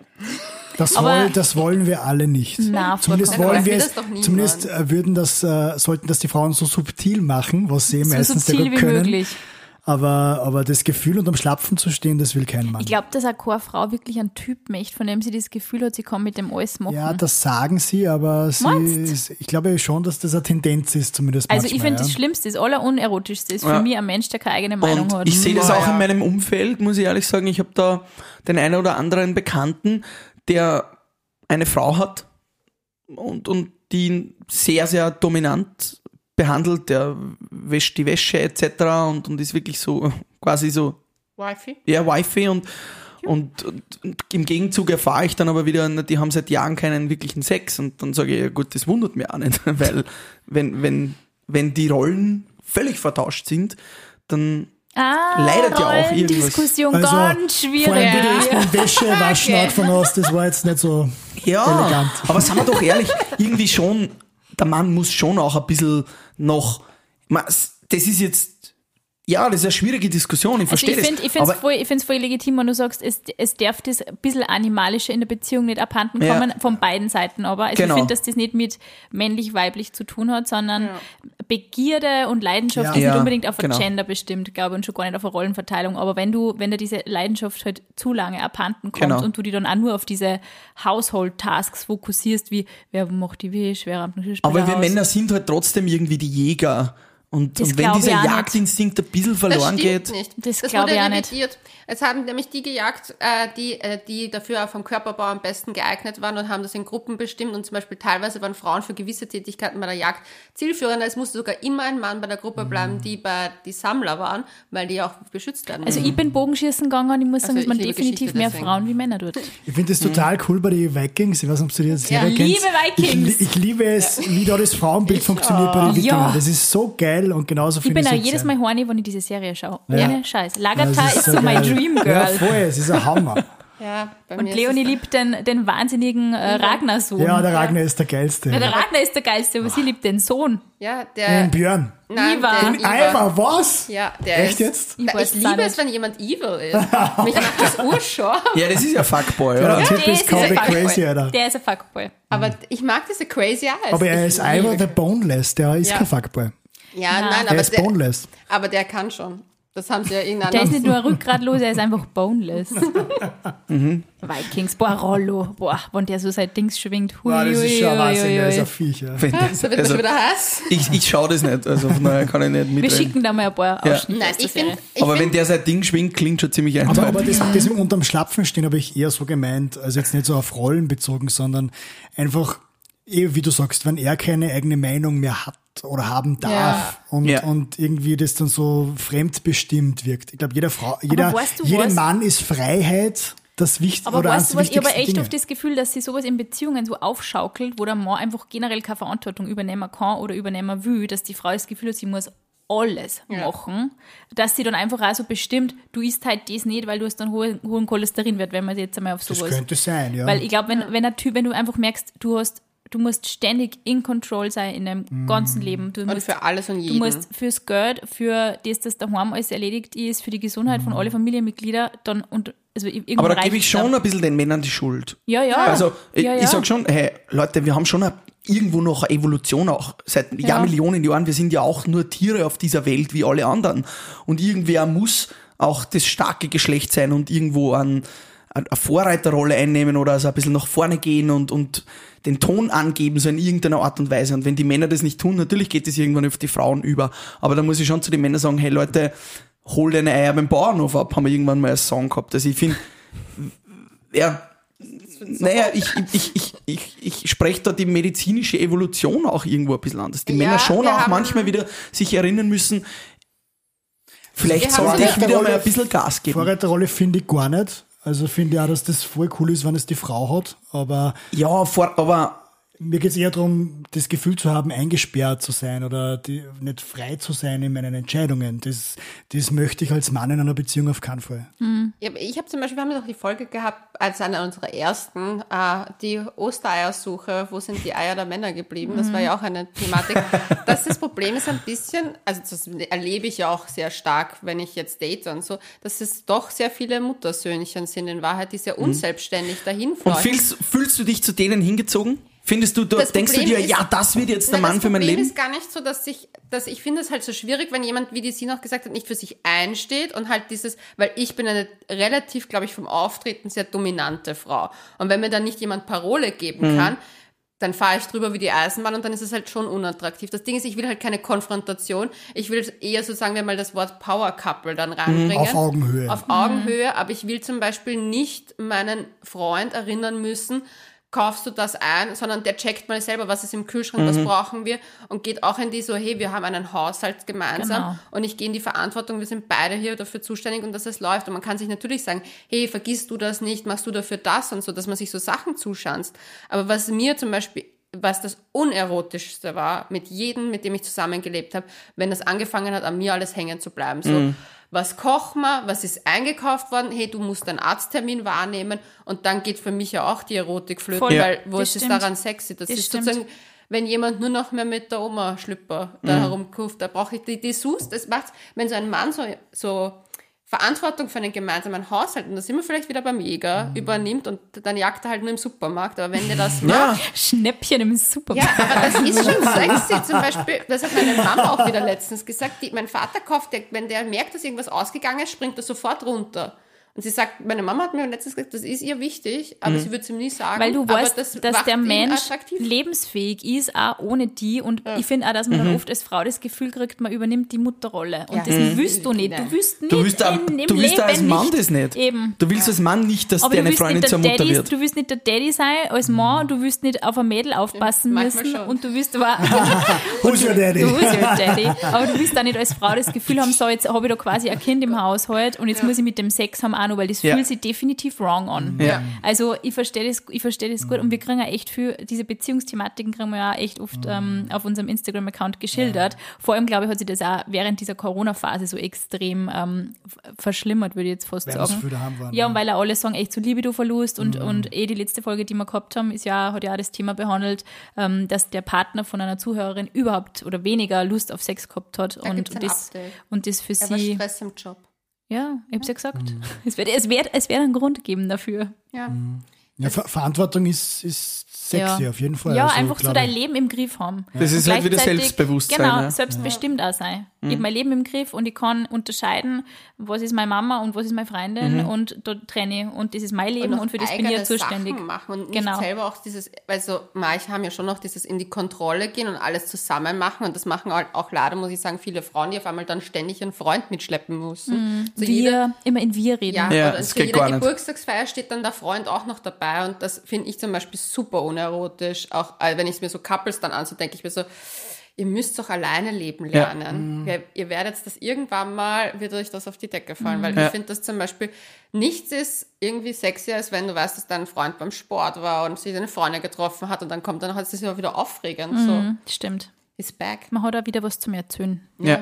Das wollen wir alle nicht. Na, Zumindest vollkommen. wollen wir Will es, das doch niemand. zumindest sollten das die Frauen so subtil machen, was sie So meistens sehr subtil gut wie können. möglich. Aber das Gefühl, unterm Schlapfen zu stehen, das will kein Mann. Ich glaube, dass eine keine-Frau wirklich einen Typ möchte, von dem sie das Gefühl hat, sie kann mit dem alles machen. Ja, das sagen sie, aber ich glaube schon, dass das eine Tendenz ist, zumindest also manchmal. ich finde, ja. das Schlimmste, das Allerunerotischste ist für Ja. mich ein Mensch, der keine eigene Meinung Und hat. ich sehe das auch Ja. in meinem Umfeld, muss ich ehrlich sagen. Ich habe da den einen oder anderen Bekannten, der eine Frau hat und die ihn sehr, sehr dominant behandelt. Der wäscht die Wäsche etc. und ist wirklich so quasi so Wifi? ja, Wifi und im Gegenzug erfahre ich dann aber wieder, die haben seit Jahren keinen wirklichen Sex und dann sage ich, ja gut, das wundert mich auch nicht, weil wenn die Rollen völlig vertauscht sind, dann leidet ja auch irgendwas. Diskussion Also, ganz Vor allem schwierig. würde ich beim Wäschewaschen auch von aus, das war jetzt nicht so Ja, elegant. aber sagen wir doch ehrlich, irgendwie schon, der Mann muss schon auch ein bisschen noch, das ist jetzt, ja, das ist eine schwierige Diskussion, ich Also verstehe ich das. finde es voll legitim, wenn du sagst, es darf das ein bisschen Animalische in der Beziehung nicht abhanden Ja. kommen, von beiden Seiten aber. Also Genau. ich finde, dass das nicht mit männlich-weiblich zu tun hat, sondern Begierde und Leidenschaft Ja. ist Ja, nicht unbedingt auf ein genau. Gender bestimmt, glaube ich, und schon gar nicht auf eine Rollenverteilung. Aber wenn dir diese Leidenschaft halt zu lange abhanden kommt Genau. und du dich dann auch nur auf diese Household-Tasks fokussierst, wie wer macht die Wäsche, wer räumt noch das Aber wir Haus. Männer sind halt trotzdem irgendwie die Jäger. Und Das wenn glaub dieser ich auch nicht. Jagdinstinkt ein bisschen verloren Das geht. stimmt nicht. Das Das glaub wurde ich auch nicht. revidiert. Es haben nämlich die gejagt, die dafür auch vom Körperbau am besten geeignet waren und haben das in Gruppen bestimmt. Und zum Beispiel teilweise waren Frauen für gewisse Tätigkeiten bei der Jagd zielführender. Es musste sogar immer ein Mann bei der Gruppe bleiben, die Sammler waren, weil die auch beschützt werden Also müssen. ich bin Bogenschießen gegangen und ich muss sagen, Also dass man ich liebe definitiv Geschichte, mehr deswegen. Frauen wie Männer tut. Ich finde das total cool bei den Vikings. Ich weiß nicht, ob du die Serie Ja, kennst. liebe Vikings. Ich liebe es, wie da das Frauenbild funktioniert bei den Wikingern. Ja. Das ist so geil und genauso Ich finde bin ich auch es jedes sein. Mal horny, wenn ich diese Serie schaue. Ja. Ohne Scheiß. Das Lagertha ist so mein geil. Dream Ja, Girl. voll, es ist ein Hammer. Ja, bei Und mir ist Leonie es- liebt den wahnsinnigen Ragnar-Sohn. Ja, der Ragnar ist der geilste. Ja, der Ragnar ist der Geilste, aber sie liebt den Sohn. Ja, Den Björn. Nein, Ivar. den Den Ivar, was? Ja, der Echt ist, jetzt? Ich Ich, weiß es liebe auch es, nicht. wenn jemand evil ist. Mich macht das urschau. Ja, das ist ja Fuckboy, Der oder? Typ der ist ist komplett ein Fuckboy. crazy, Alter. Der ist ein Fuckboy. Aber ich mag diese crazy eyes. Aber er ist Ich liebe- Ivar the Boneless, der ist Ja. kein Fuckboy. Ja, Nein. nein, Der aber ist boneless. aber der kann schon. Das haben sie ja irgendeiner. Der ist nicht nur rückgratlos, er ist einfach boneless. Vikings, boah, Rollo, boah, wenn der so sein Dings schwingt. Hui, Wow, das ist schon ein hui, Wahnsinn, hui, der ist hui. ein Viech. Ja. Wenn- Da wird mir also, schon wieder heiß. ich schaue das nicht, also von daher kann ich nicht Wir mitreden. schicken da mal ein paar Ja. Ausschnitte Nein, aus der ich finde. Serie. Aber wenn der sein Ding schwingt, klingt schon ziemlich Aber eindeutig. das mit unterm Schlapfen stehen habe ich eher so gemeint, also jetzt nicht so auf Rollen bezogen, sondern einfach, wie du sagst, wenn er keine eigene Meinung mehr hat oder haben darf Ja. und irgendwie das dann so fremdbestimmt wirkt. Ich glaube, jeder weißt du jedem was? Mann ist Freiheit das Wichtigste Aber oder eines weißt du der was, ich habe wichtigsten echt Dinge. oft das Gefühl, dass sie sowas in Beziehungen so aufschaukelt, wo der Mann einfach generell keine Verantwortung übernehmen kann oder übernehmen will, dass die Frau das Gefühl hat, sie muss alles machen, dass sie dann einfach auch so bestimmt, du isst halt das nicht, weil du hast dann hohen Cholesterinwert, wenn man jetzt einmal auf Das sowas... könnte sein, ja. Weil ich glaube, wenn du einfach merkst, du musst ständig in Control sein in deinem ganzen Leben. Du Und musst, für alles und du jeden. musst fürs Geld, für das daheim alles erledigt ist, für die Gesundheit von allen Familienmitgliedern, dann und also irgendwann Aber da reicht's gebe ich schon ein bisschen den Männern die Schuld. Ja, ja. Also Ja, ich sag schon, hey Leute, wir haben schon irgendwo noch eine Evolution auch seit Millionen Jahren. Wir sind ja auch nur Tiere auf dieser Welt wie alle anderen. Und irgendwer muss auch das starke Geschlecht sein und irgendwo eine Vorreiterrolle einnehmen oder also ein bisschen nach vorne gehen und den Ton angeben, so in irgendeiner Art und Weise. Und wenn die Männer das nicht tun, natürlich geht das irgendwann auf die Frauen über. Aber da muss ich schon zu den Männern sagen, hey Leute, hol deine Eier beim Bauernhof ab, haben wir irgendwann mal als Song gehabt. Also ich finde, ja, naja, ich spreche da die medizinische Evolution auch irgendwo ein bisschen an, dass die Ja, Männer schon wir auch haben- manchmal wieder sich erinnern müssen, vielleicht Wir haben sollte ich wieder Vorreiterrolle- mal ein bisschen Gas geben. Vorreiterrolle finde ich gar nicht. Also finde ich auch, dass das voll cool ist, wenn es die Frau hat. Aber Ja, aber mir geht es eher darum, das Gefühl zu haben, eingesperrt zu sein oder nicht frei zu sein in meinen Entscheidungen. Das möchte ich als Mann in einer Beziehung auf keinen Fall. Ja, ich habe zum Beispiel, wir haben doch die Folge gehabt, als einer unserer ersten, die Ostereiersuche, wo sind die Eier der Männer geblieben? Das war ja auch eine Thematik. Das Problem ist ein bisschen, also das erlebe ich ja auch sehr stark, wenn ich jetzt date und so, dass es doch sehr viele Muttersöhnchen sind in Wahrheit, die sehr unselbstständig dahin und fleuchen. fühlst du dich zu denen hingezogen? Findest du, Das denkst du Problem dir, ist- ja, das wird jetzt der Mann für mein Das Leben? Problem ist gar nicht so, dass ich finde es halt so schwierig, wenn jemand, wie die sie noch gesagt hat, nicht für sich einsteht und halt weil ich bin eine relativ, glaube ich, vom Auftreten sehr dominante Frau. Und wenn mir dann nicht jemand Parole geben kann, dann fahre ich drüber wie die Eisenbahn und dann ist es halt schon unattraktiv. Das Ding ist, ich will halt keine Konfrontation. Ich will eher so, sagen wir mal, das Wort Power Couple dann reinbringen. Auf Augenhöhe. Auf Augenhöhe, aber ich will zum Beispiel nicht meinen Freund erinnern müssen, kaufst du das ein, sondern der checkt mal selber, was ist im Kühlschrank, was brauchen wir und geht auch in die so, hey, wir haben einen Haushalt gemeinsam Genau. und ich gehe in die Verantwortung, wir sind beide hier dafür zuständig und dass es läuft und man kann sich natürlich sagen, hey, vergisst du das nicht, machst du dafür das und so, dass man sich so Sachen zuschanzt. Aber was mir zum Beispiel, was das Unerotischste war, mit jedem, mit dem ich zusammengelebt habe, wenn das angefangen hat, an mir alles hängen zu bleiben. So, was kochen wir, was ist eingekauft worden, hey, du musst einen Arzttermin wahrnehmen und dann geht für mich ja auch die Erotik flöten, Voll. weil Ja, wo das ist es stimmt. daran sexy? Das Das ist stimmt. sozusagen, wenn jemand nur noch mehr mit der Oma Schlüpper da herumkurft, da brauche ich die Dessous, das macht's, wenn so ein Mann so Verantwortung für einen gemeinsamen Haushalt, und da sind wir vielleicht wieder beim Jäger, übernimmt und dann jagt er halt nur im Supermarkt, aber wenn der das macht, Schnäppchen im Supermarkt. ja, aber das ist schon sexy. Zum Beispiel, das hat meine Mama auch wieder letztens gesagt, mein Vater kauft, wenn der merkt, dass irgendwas ausgegangen ist, springt er sofort runter Und sie sagt, meine Mama hat mir letztens gesagt, das ist ihr wichtig, aber sie würde es ihm nie sagen. Weil du aber weißt, das dass macht der ihn Mensch attraktiv. lebensfähig ist, auch ohne die. Und ich finde auch, dass man dann oft als Frau das Gefühl kriegt, man übernimmt die Mutterrolle. Und Ja. das willst du nicht. Du willst nicht Du willst da als Mann das nicht. Eben. Du willst als Mann nicht, dass Aber deine Freundin zur Mutter wird. Du willst nicht der Daddy sein als Mann, du willst nicht auf ein Mädel aufpassen manchmal müssen schon. und du willst aber Who's your daddy? du willst your Daddy. Aber du willst auch nicht als Frau das Gefühl haben, so jetzt habe ich da quasi ein Kind im Haushalt und jetzt muss ich mit dem Sex haben auch noch, weil das fühlt sich definitiv wrong an. Ja. Also ich verstehe das gut und wir kriegen ja echt viel, diese Beziehungsthematiken kriegen wir ja echt oft auf unserem Instagram-Account geschildert. Vor allem, glaube ich, hat sich das auch während dieser Corona-Phase so extrem verschlimmert, würde ich jetzt fast Weil wir so sagen. viel daheim waren, Ja, und weil ja alle sagen, echt so Libido-Verlust und die letzte Folge, die wir gehabt haben, hat ja auch das Thema behandelt, dass der Partner von einer Zuhörerin überhaupt oder weniger Lust auf Sex gehabt hat Da gibt's ein Update. und das für Er war sie, Stress im Job. ja, ich hab's ja gesagt, es wird einen Grund geben dafür. Ja. Ja, Verantwortung ist sexy auf jeden Fall. Ja, also, einfach so glaub dein ich. Leben im Griff haben. Das ist Und halt wieder gleichzeitig- Selbstbewusstsein. Genau, ja. selbstbestimmt auch sein. Ich habe mein Leben im Griff und ich kann unterscheiden, was ist meine Mama und was ist meine Freundin und da trenne ich. Und das ist mein Leben und für das bin ich ja eigene zuständig. Sachen machen und Genau. nicht selber auch dieses, also manche haben ja schon noch dieses in die Kontrolle gehen und alles zusammen machen und das machen auch leider, muss ich sagen, viele Frauen, die auf einmal dann ständig einen Freund mitschleppen müssen. Zu jeder- Immer in wir reden. Ja, Ja, oder das zu geht jeder gar nicht. Geburtstagsfeier steht dann der Freund auch noch dabei und das finde ich zum Beispiel super unerotisch. Auch wenn ich es mir so Couples dann anschaue, denke ich mir so, ihr müsst doch alleine leben lernen. Ja, ihr werdet das irgendwann mal, wird euch das auf die Decke fallen, weil ich finde, dass zum Beispiel nichts ist irgendwie sexier, als wenn du weißt, dass dein Freund beim Sport war und sich seine Freundin getroffen hat und dann kommt dann, ist es ja wieder aufregend. So, Stimmt. is back. Man hat auch wieder was zum Erzählen. Ja.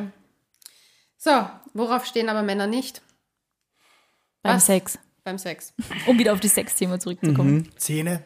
So, worauf stehen aber Männer nicht? Beim Was? Sex. Beim Sex. Um wieder auf das Sexthema zurückzukommen. Zähne.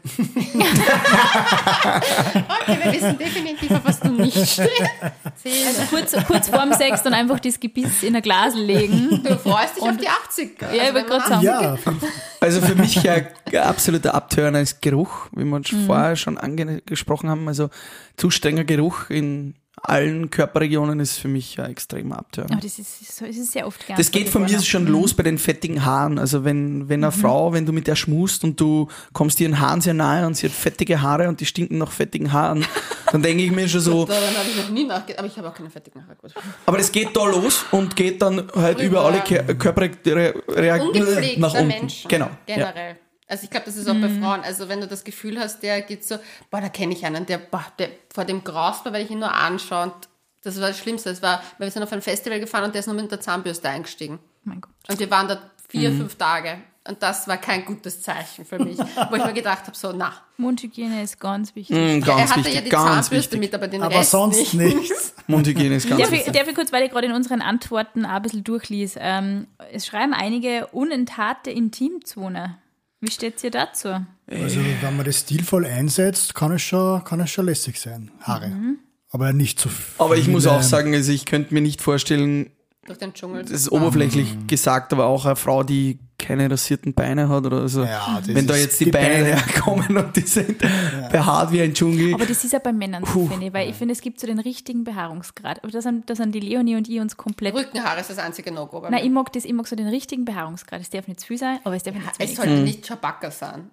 Okay, wir wissen definitiv, auf was du nicht stehst. Zähne. Kurz vorm Sex dann einfach das Gebiss in ein Glas legen. Du freust dich auf die 80er. Ja, ich wollte gerade sagen. Ja, auf jeden Fall. Also für mich ja ein absoluter Abturner ist Geruch, wie wir vorher schon angesprochen haben. Also zu strenger Geruch in allen Körperregionen ist für mich ein extremer Abturner. Aber das ist sehr oft gern. Das geht von mir schon los bei den fettigen Haaren. Also wenn eine Frau, wenn du mit der schmust und du kommst ihren Haaren sehr nahe und sie hat fettige Haare und die stinken nach fettigen Haaren, dann denke ich mir schon so, Daran habe ich noch nie nachgedacht, aber ich habe auch keine fettigen Haare. Gut. aber das geht da los und geht dann halt über alle Körperregionen Ungepflegter nach unten. Mensch. Genau. Ja. Generell. Also ich glaube, das ist auch bei Frauen. Also wenn du das Gefühl hast, der geht so, boah, da kenne ich einen, der vor dem graust mir, weil ich ihn nur anschaue. Und das war das Schlimmste. Weil wir sind auf ein Festival gefahren und der ist nur mit der Zahnbürste eingestiegen. Mein Gott. Und wir waren da 4-5 Tage. Und das war kein gutes Zeichen für mich. Wo ich mir gedacht habe, so, na. Mundhygiene ist ganz wichtig. Er Ganz hatte wichtig, ja die ganz Zahnbürste wichtig. mit, aber den Aber Rest sonst nicht. Mundhygiene ist ganz wichtig. Darf ich kurz, weil ich gerade in unseren Antworten auch ein bisschen durchlies. Es schreiben einige unentharte Intimzone. Wie steht's ihr dazu? Also wenn man das stilvoll einsetzt, kann es schon lässig sein. Haare. Aber nicht zu viel. Aber ich muss auch sagen, also ich könnte mir nicht vorstellen, durch den Dschungel. das ist oberflächlich gesagt, aber auch eine Frau, die keine rasierten Beine hat oder so. Ja, das wenn da ist jetzt die die Beine Beine. herkommen und die sind behaart wie ein Dschungel. Aber das ist ja bei Männern so, finde ich, weil ich finde, es gibt so den richtigen Behaarungsgrad. Aber da sind die Leonie und ich uns komplett... Rückenhaare ist das einzige No-Go bei Nein, mir. ich mag so den richtigen Behaarungsgrad. Es darf nicht zu viel sein, aber es darf nicht zu Es wenig sollte sein. nicht Chewbacca sein.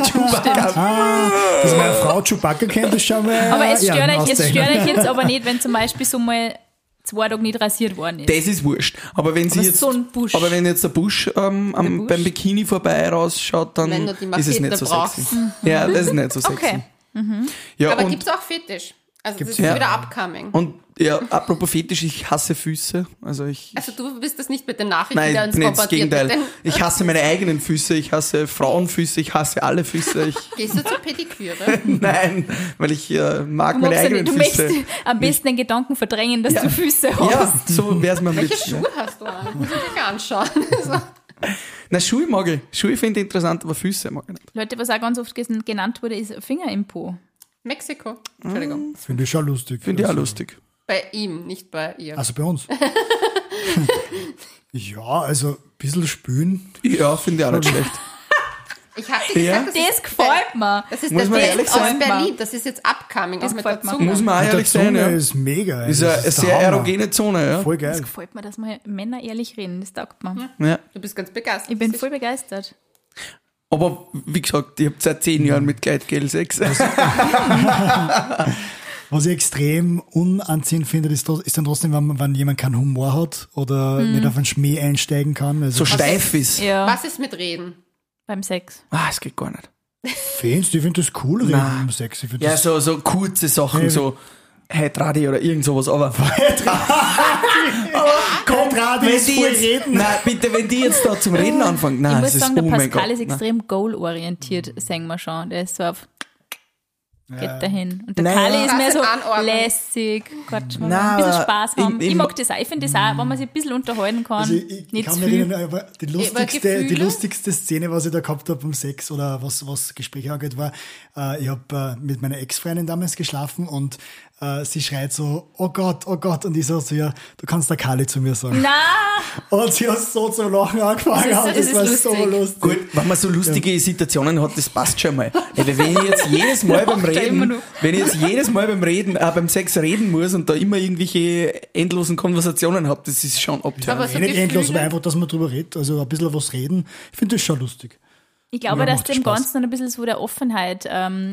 Dass meine Frau Chewbacca kennt, das schon mal. Aber es ja, stört euch jetzt aber nicht, wenn zum Beispiel so mal 2 Tage nicht rasiert worden ist. Das ist wurscht. Aber wenn sie Aber jetzt, so ein Busch. aber wenn jetzt der Busch, Busch. beim Bikini vorbei rausschaut, dann Wenn du die ist es Machete nicht so brauchst. sexy. Ja, das ist nicht so sexy. Okay. Ja, Aber und, gibt es auch Fetisch? Also das ist ja. wieder upcoming. und ja, apropos Fetisch, ich hasse Füße. Also Also du bist das nicht mit den Nachrichten, nein, der uns nicht das bombardiert Gegenteil. mit den- Ich hasse meine eigenen Füße, ich hasse Frauenfüße, ich hasse alle Füße. Ich, Gehst du zur Pediküre? nein, weil ich mag Du, meine magst ja eigenen nicht, du Füße. möchtest am besten den Gedanken verdrängen, dass du Füße hast. Ja, so wär's mir am Welche liebsten. Schuhe hast du an? Muss ich dich anschauen. So. Na, Schuhe mag ich. Schuhe finde ich interessant, aber Füße mag ich nicht. Leute, was auch ganz oft genannt wurde, ist Finger im Po. Mexiko. Entschuldigung. Finde ich schon lustig. Finde ich auch Also, lustig. Bei ihm, nicht bei ihr. Also bei uns. Ja, also ein bisschen spülen. Ja, finde ich auch nicht schlecht. Ich habe dir gesagt, Das gefällt mir. Das ist Muss der man Test ehrlich aus sein? Berlin. Das ist jetzt upcoming, Das auch mit der gefällt mir. Zunge. Muss man auch Mit der ehrlich sein, Zunge ja. ist mega. Ist Das eine der sehr Hammer. erogene Zone, ja. Voll Das geil. gefällt mir, dass mal Männer ehrlich reden. Das taugt mir. Ja. Du bist ganz begeistert. Ich bin Das voll begeistert. Aber wie gesagt, ich habe seit 10 Jahren mit Gleitgel Sex. Was ich extrem unanziehend finde, ist dann trotzdem, wenn jemand keinen Humor hat oder nicht auf einen Schmäh einsteigen kann. Also So steif ist. Ja, Was ist mit Reden? beim Sex. Es geht gar nicht. Findest du? Ich finde das cool, reden Nein. im Sex. Ich find Ja, das so kurze Sachen, Ja. so Heitradi oder irgend sowas, aber komm, Radi wenn ist die voll jetzt, reden. nein, bitte, wenn die jetzt da zum Reden anfangen, Ich nein, muss das sagen, ist, der oh mein Pascal Gott. ist extrem goal-orientiert, sagen wir schon. Der ist so auf geht dahin. Und der Naja. Kali ist mehr so Kannst du anordnen? lässig, Quatsch, mal Nein, ein bisschen aber Spaß haben. ich Ich mag das auch. Ich finde das auch, wenn man sich ein bisschen unterhalten kann. Also ich nicht kann zu mir viel. erinnern, aber die Gefühle? lustigste Szene, was ich da gehabt habe um Sex oder was Gespräche angeht, war, ich habe mit meiner Ex-Freundin damals geschlafen und sie schreit so, oh Gott, und ich so zu ihr, du kannst der Kali zu mir sagen. Na, Und sie hat so zum Lachen angefangen. Das ist war lustig. so lustig. Gut, wenn man so lustige Situationen hat, das passt schon mal. Aber wenn ich jetzt jedes Mal beim Macht er immer Reden, noch. wenn ich jetzt jedes Mal beim Sex reden muss und da immer irgendwelche endlosen Konversationen habe, das ist schon Aber abtören. so Nicht endlos, Gefühle? aber einfach, dass man drüber redet, also ein bisschen was reden. Ich finde das schon lustig. ich glaube, Ja, dass macht dem Spaß. Ganzen ein bisschen so der Offenheit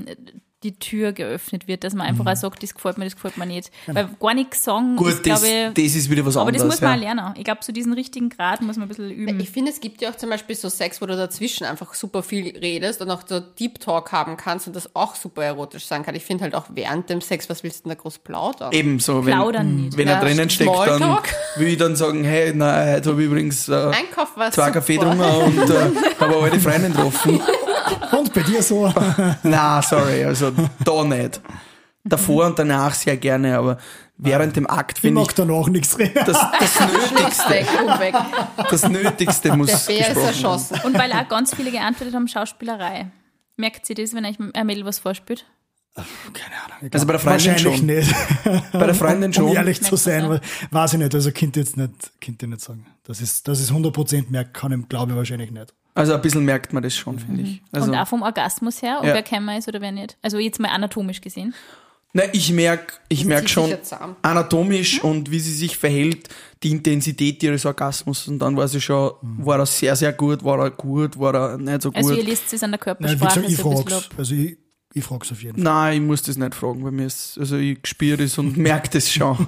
die Tür geöffnet wird, dass man einfach auch sagt, das gefällt mir nicht. Weil gar nichts sagen Gut, ist, das, glaube ich, das ist wieder was aber anderes. das muss man auch ja. lernen. Ich glaube, so diesen richtigen Grad muss man ein bisschen üben. Ich finde, es gibt ja auch zum Beispiel so Sex, wo du dazwischen einfach super viel redest und auch so Deep Talk haben kannst und das auch super erotisch sein kann. Ich finde halt auch während dem Sex, was willst du denn da groß plaudern? Ebenso, Plaudern nicht. wenn er Ja, drinnen steckt, dann Smalltalk. will ich dann sagen, hey, nein, heute habe ich übrigens Einkauf war 2 Kaffee super. getrunken und habe eine alte Freundin getroffen. Und bei dir so? Na, sorry, also da nicht. Davor und danach sehr gerne, aber während dem Akt Ich finde ich, mag danach nichts reden. das Nötigste, Weg, weg. das Nötigste Der muss Bär ist gesprochen werden. erschossen. Und weil auch ganz viele geantwortet haben, Schauspielerei. Merkt sie das, wenn euch ein Mädel was vorspielt? Keine Ahnung. Also bei der Freundin Wahrscheinlich schon. nicht. Bei der Freundin Um schon. ehrlich zu Merkt sein, man, weiß ich nicht. Also könnt ihr nicht sagen. Das ist 100% merkt, kann ich, glaube ich, wahrscheinlich nicht. Also ein bisschen merkt man das schon, finde ich. Also, Und auch vom Orgasmus her, ob Ja. wer kämmer ist oder wer nicht. Also jetzt mal anatomisch gesehen. nein, ich merk zieht schon sich jetzt an. anatomisch und wie sie sich verhält, die Intensität ihres Orgasmus. Und dann weiß ich schon, war er sehr, sehr gut, war er nicht so gut. Also ihr liest es an der Nein, wie Körpersprache gesagt, ich so ein bisschen frag's. ab. Also ich frag's auf jeden Fall. Nein, ich muss das nicht fragen, weil mir ist, also ich spüre das und merke das schon.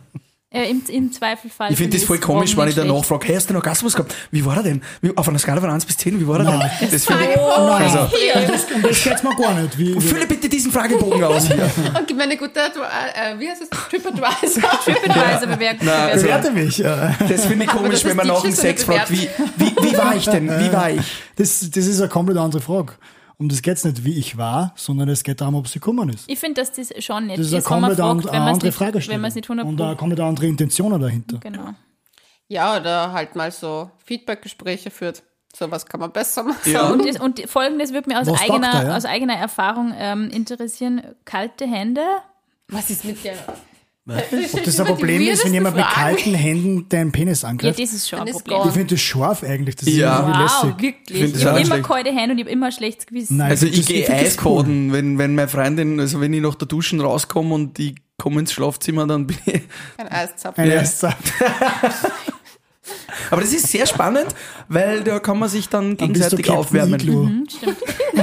Im Zweifelfall. Ich finde das voll komisch, wenn ich danach frage, hey, hast du einen Orgasmus gehabt? Wie war er denn? Auf einer Skala von 1 bis 10, wie war er denn? Das finde ich, also, Und das geht's mir gar nicht. fülle bitte diesen Fragebogen aus hier. Und gib mir eine gute, wie heißt es? TripAdvisor. TripAdvisor bewerten. Also, Bewerte mich. das finde ich komisch, das wenn man ist nach dem die Sex Schüssel fragt, wie war ich denn? Wie war ich? Das ist eine komplett andere Frage. Um das geht's nicht, wie ich war, sondern es geht darum, ob sie gekommen ist. Ich finde, dass das schon nett Das ist eine wenn man komplett fragt, wenn man es andere nicht, Fragestellung. wenn man es nicht und eine 100%. komplett andere Intentionen dahinter. Genau. Ja, oder halt mal so Feedback-Gespräche führt. So was kann man besser machen. Ja. Und Folgendes würde mich aus Was eigener, sagt er, ja? aus eigener Erfahrung interessieren. Kalte Hände. Was ist mit der? Ob das ein Problem ist, wenn jemand mit kalten Händen deinen Penis Ja, angreift? das ist schon ein Dann ist Problem. gone. Ich finde das scharf eigentlich. Das ist Ja. irgendwie Wow, lässig. wirklich. find das Ich habe auch immer schlecht. kalte Hände und ich habe immer ein schlechtes Gewissen. Nein, Also ich find gehe das cool. Eiskoden, wenn meine Freundin, also wenn ich nach der Duschen rauskomme und ich komme ins Schlafzimmer, dann bin ich. Ein Eiszapfen. Ein Ja. erster. Aber das ist sehr spannend, weil da kann man sich dann Dann bist du gegenseitig Captain aufwärmen. Igloo Stimmt.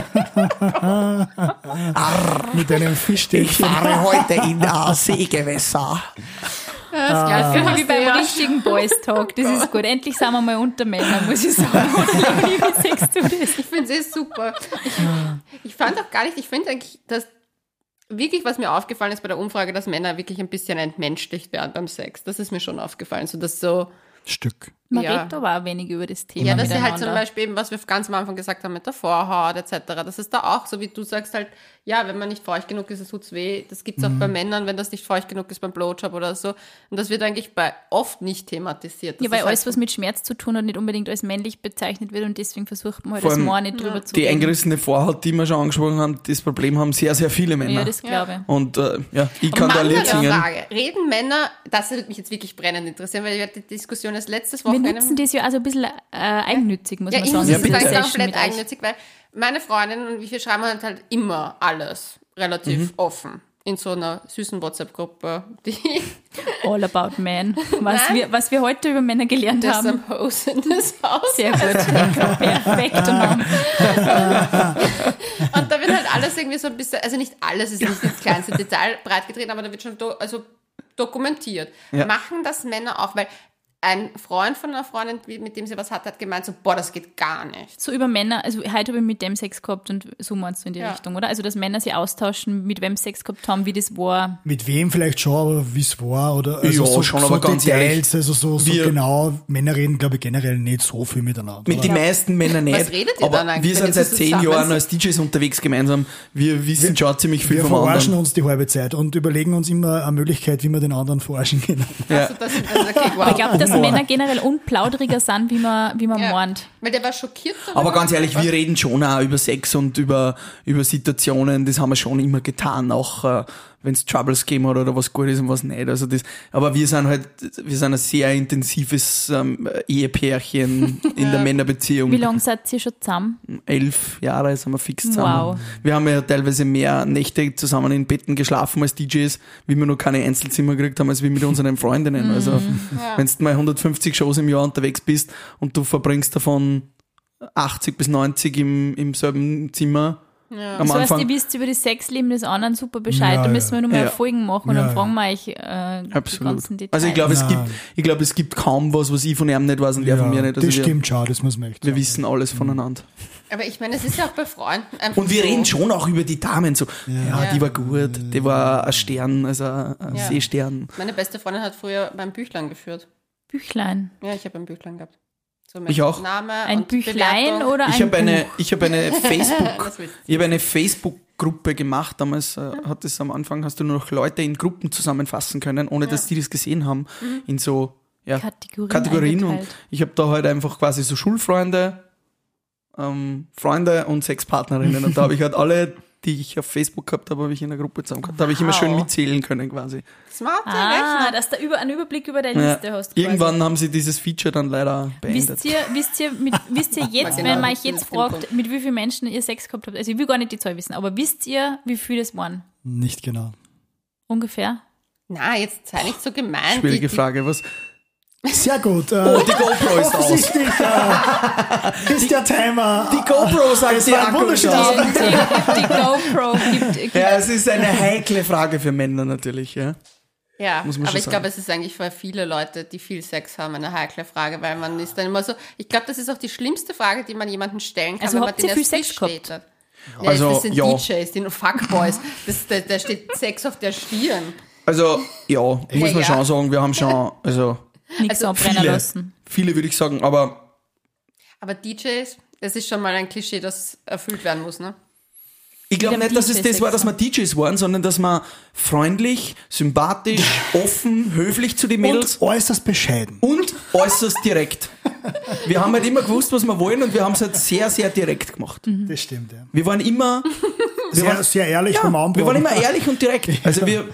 mit einem Ich Fischstäbchen. fahre heute in Seegewässer. Das gleiche Wie beim richtigen Boys Talk. Das ist gut. Endlich sind wir mal unter Männern, muss ich sagen. Wie sagst du das? Ich finde es super. Ich fand auch gar nicht, ich finde eigentlich, dass wirklich, was mir aufgefallen ist bei der Umfrage, dass Männer wirklich ein bisschen entmenschlicht werden beim Sex. Das ist mir schon aufgefallen. So, dass so, Stück. Man Ja. redet aber auch wenig über das Thema ja, dass sie halt zum miteinander. Beispiel eben, was wir ganz am Anfang gesagt haben mit der Vorhaut etc., das ist da auch so, wie du sagst halt, ja, wenn man nicht feucht genug ist, es tut's weh. Das gibt's auch bei Männern, wenn das nicht feucht genug ist beim Blowjob oder so. Und das wird eigentlich bei oft nicht thematisiert. Das Ja, weil ist alles, halt was mit Schmerz zu tun hat, nicht unbedingt als männlich bezeichnet wird und deswegen versucht man halt Vor als allem Mann nicht drüber zu Die reden. eingerissene Vorhaut, die wir schon angesprochen haben, das Problem haben sehr, sehr viele Männer. Ja, das glaube ich. Und ja, ich kann da ein Lied Andere singen. Frage. Reden Männer, das würde mich jetzt wirklich brennend interessieren, weil wir hatten die Diskussion erst letztes Wir Wochenende. nutzen das ja also ein bisschen eigennützig, muss Ja, man ich sagen. muss Ja, jetzt bitte. sagen, Session komplett mit euch. eigennützig, weil meine Freundin und wir schreiben halt immer alles relativ offen. In so einer süßen WhatsApp-Gruppe, die All about men. Was wir heute über Männer gelernt there's haben. some hoes in this house. Sehr gut. Perfekt. Und da wird halt alles irgendwie so ein bisschen, also nicht alles ist nicht ins kleinste Detail breitgetreten, aber da wird schon dokumentiert. Ja. Machen das Männer auch, weil ein Freund von einer Freundin, mit dem sie was hat gemeint so, boah, das geht gar nicht. so über Männer, also heute habe ich mit dem Sex gehabt und so meinst du in die Ja. Richtung, oder? Also dass Männer sich austauschen, mit wem sie Sex gehabt haben, wie das war. Mit wem vielleicht schon, aber wie es war oder also Ja, so, schon, so aber ganz Details, ehrlich, also so wir- genau. Männer reden, glaube ich, generell nicht so viel miteinander. Mit den oder? meisten Männern nicht. Was redet ihr aber dann eigentlich, wir wenn sind ihr seit so 10 zusammen Jahren seid? als DJs unterwegs gemeinsam. Wir wissen schon ziemlich viel Wir vom verarschen anderen. uns die halbe Zeit und überlegen uns immer eine Möglichkeit, wie wir den anderen verarschen können. Also das okay, wow. Aber ich glaube, dass Humor. Männer generell unplaudriger sind, wie man Ja. meint. Weil der war schockiert darüber. Aber ganz ehrlich, wir reden schon auch über Sex und über Situationen, das haben wir schon immer getan, auch wenn es Troubles gegeben hat oder was gut ist und was nicht. Also das, aber wir sind ein sehr intensives Ehepärchen in der Männerbeziehung. Wie lange seid ihr schon zusammen? 11 Jahre sind wir fix zusammen. Wow. Wir haben ja teilweise mehr Nächte zusammen in Betten geschlafen als DJs, wie wir noch keine Einzelzimmer gekriegt haben, als wir mit unseren Freundinnen. Also wenn du mal 150 Shows im Jahr unterwegs bist und du verbringst davon 80 bis 90 im selben Zimmer am Das heißt, Anfang. ihr wisst über das Sexleben des anderen super Bescheid. Ja, da müssen wir nur mal ja. Folgen machen und Ja, dann fragen wir euch die Absolut. ganzen Details. Also Nein. ich glaube, es gibt kaum was ich von ihm nicht weiß und er von mir nicht. Also das stimmt schon, das muss man echt wir sagen. wissen alles voneinander. Aber ich meine, es ist ja auch bei Freunden einfach Und wir so. reden schon auch über die Damen so. Ja, Ja. die war gut, die war ein Stern, also ein Ja. Seestern. Meine beste Freundin hat früher beim Büchlein geführt. Büchlein. Ja, ich habe ein Büchlein gehabt. So mit Ich auch. Name Ein und Büchlein Bewertung. oder ein Ich habe eine, Buch? ich habe eine Facebook, Was willst ich habe eine Facebook-Gruppe gemacht. Damals hat es am Anfang, hast du nur noch Leute in Gruppen zusammenfassen können, ohne dass die das gesehen haben, in so Kategorien. Und eingeteilt. ich habe da halt einfach quasi so Schulfreunde, Freunde und Sexpartnerinnen. Und da habe ich halt alle, die ich auf Facebook gehabt habe, habe ich in einer Gruppe zusammen gehabt. Da habe ich immer schön mitzählen können quasi. Smarte Ah, Rechner. dass du einen Überblick über deine Ja. Liste hast. quasi. Irgendwann haben sie dieses Feature dann leider beendet. Wisst ihr jetzt, genau, wenn man das euch jetzt ist fragt, mit wie vielen Menschen ihr Sex gehabt habt, also ich will gar nicht die Zahl wissen, aber wisst ihr, wie viele das waren? Nicht genau. Ungefähr? Na, jetzt sei nicht so gemein. Schwierige Frage. Was? Sehr gut. Die GoPro ist aus. offensichtlich ist der Timer. Die GoPro sagt Es die war ein Akku ist wunderschönes aus. Die GoPro gibt Ja, es ist eine heikle Frage für Männer natürlich, ja. Ja, Muss man aber schon ich sagen. glaube, es ist eigentlich für viele Leute, die viel Sex haben, eine heikle Frage, weil man ist dann immer so, ich glaube, das ist auch die schlimmste Frage, die man jemandem stellen kann, Also wenn man habt ihr den viel erst Sex frisch gehabt? datet. Ja, Also, das sind ja. DJs, die Fuckboys, da steht Sex auf der Stirn. Also, ja, muss man Ja. schon sagen, wir haben schon, also nichts Also abbrennen viele, lassen. viele würde ich sagen, aber Aber DJs, das ist schon mal ein Klischee, das erfüllt werden muss, ne? ich glaube Mit einem nicht, dass es DJ das war, dass Sex wir DJs waren, sondern dass wir freundlich, sympathisch, offen, höflich zu den Mädels Und äußerst bescheiden. und äußerst direkt. Wir haben halt immer gewusst, was wir wollen und wir haben es halt sehr, sehr direkt gemacht. Das stimmt, ja. Wir waren immer, Sehr ehrlich beim wir Anbrauchen. waren immer ehrlich und direkt. Also wir,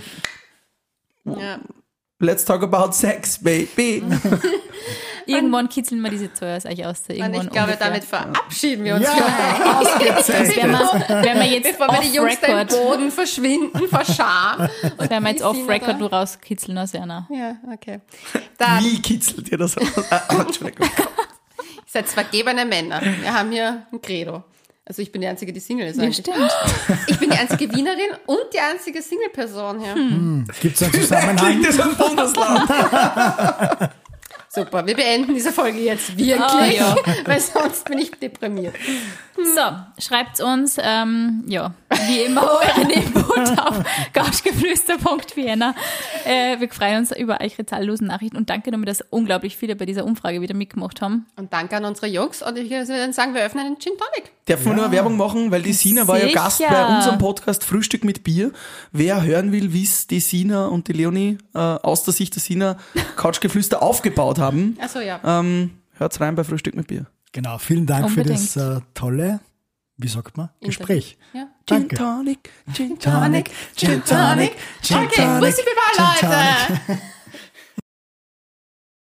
Ja. let's talk about sex, baby. Irgendwann kitzeln wir diese Zahl aus euch aus. Und Irgendwann ich glaube, ungefähr. damit verabschieden wir uns. Ja, ausgezeichnet. Wenn wir jetzt Bevor wir die Jungs da im off-record, Boden verschwinden vor Scham. wenn wir jetzt die Sina off-record da- nur rauskitzeln aus einer. Ja, okay. Dann, Wie kitzelt ihr das aus? Entschuldigung. ihr seid vergebene Männer. Wir haben hier ein Credo. Also ich bin die einzige, die Single ist Ja, eigentlich. stimmt. Ich bin die einzige Wienerin und die einzige Single-Person hier. Gibt es einen Zusammenhang? Klingt das ein Bundesland? Super, wir beenden diese Folge jetzt wirklich, ja. weil sonst bin ich deprimiert. So, schreibt uns, wie immer, euren Input auf couchgeflüster.vienna. Wir freuen uns über eure zahllosen Nachrichten und danke nochmal, dass unglaublich viele bei dieser Umfrage wieder mitgemacht haben. Und danke an unsere Jungs und ich würde dann sagen, wir öffnen einen Gin Tonic. Darf man nur Werbung machen, weil die Sina war ja Sicher. Gast bei unserem Podcast Frühstück mit Bier. Wer hören will, wie es die Sina und die Leonie aus der Sicht der Sina Couchgeflüster aufgebaut haben, Achso, ja. hört's rein bei Frühstück mit Bier. Genau, vielen Dank Unbedingt. für das tolle, wie sagt man, Gespräch. Ja. Gin Danke. Tonic, Gin Tonic, Gin Tonic, Gin Okay, Tonic, Bussi Baba, Gin Leute. Tonic.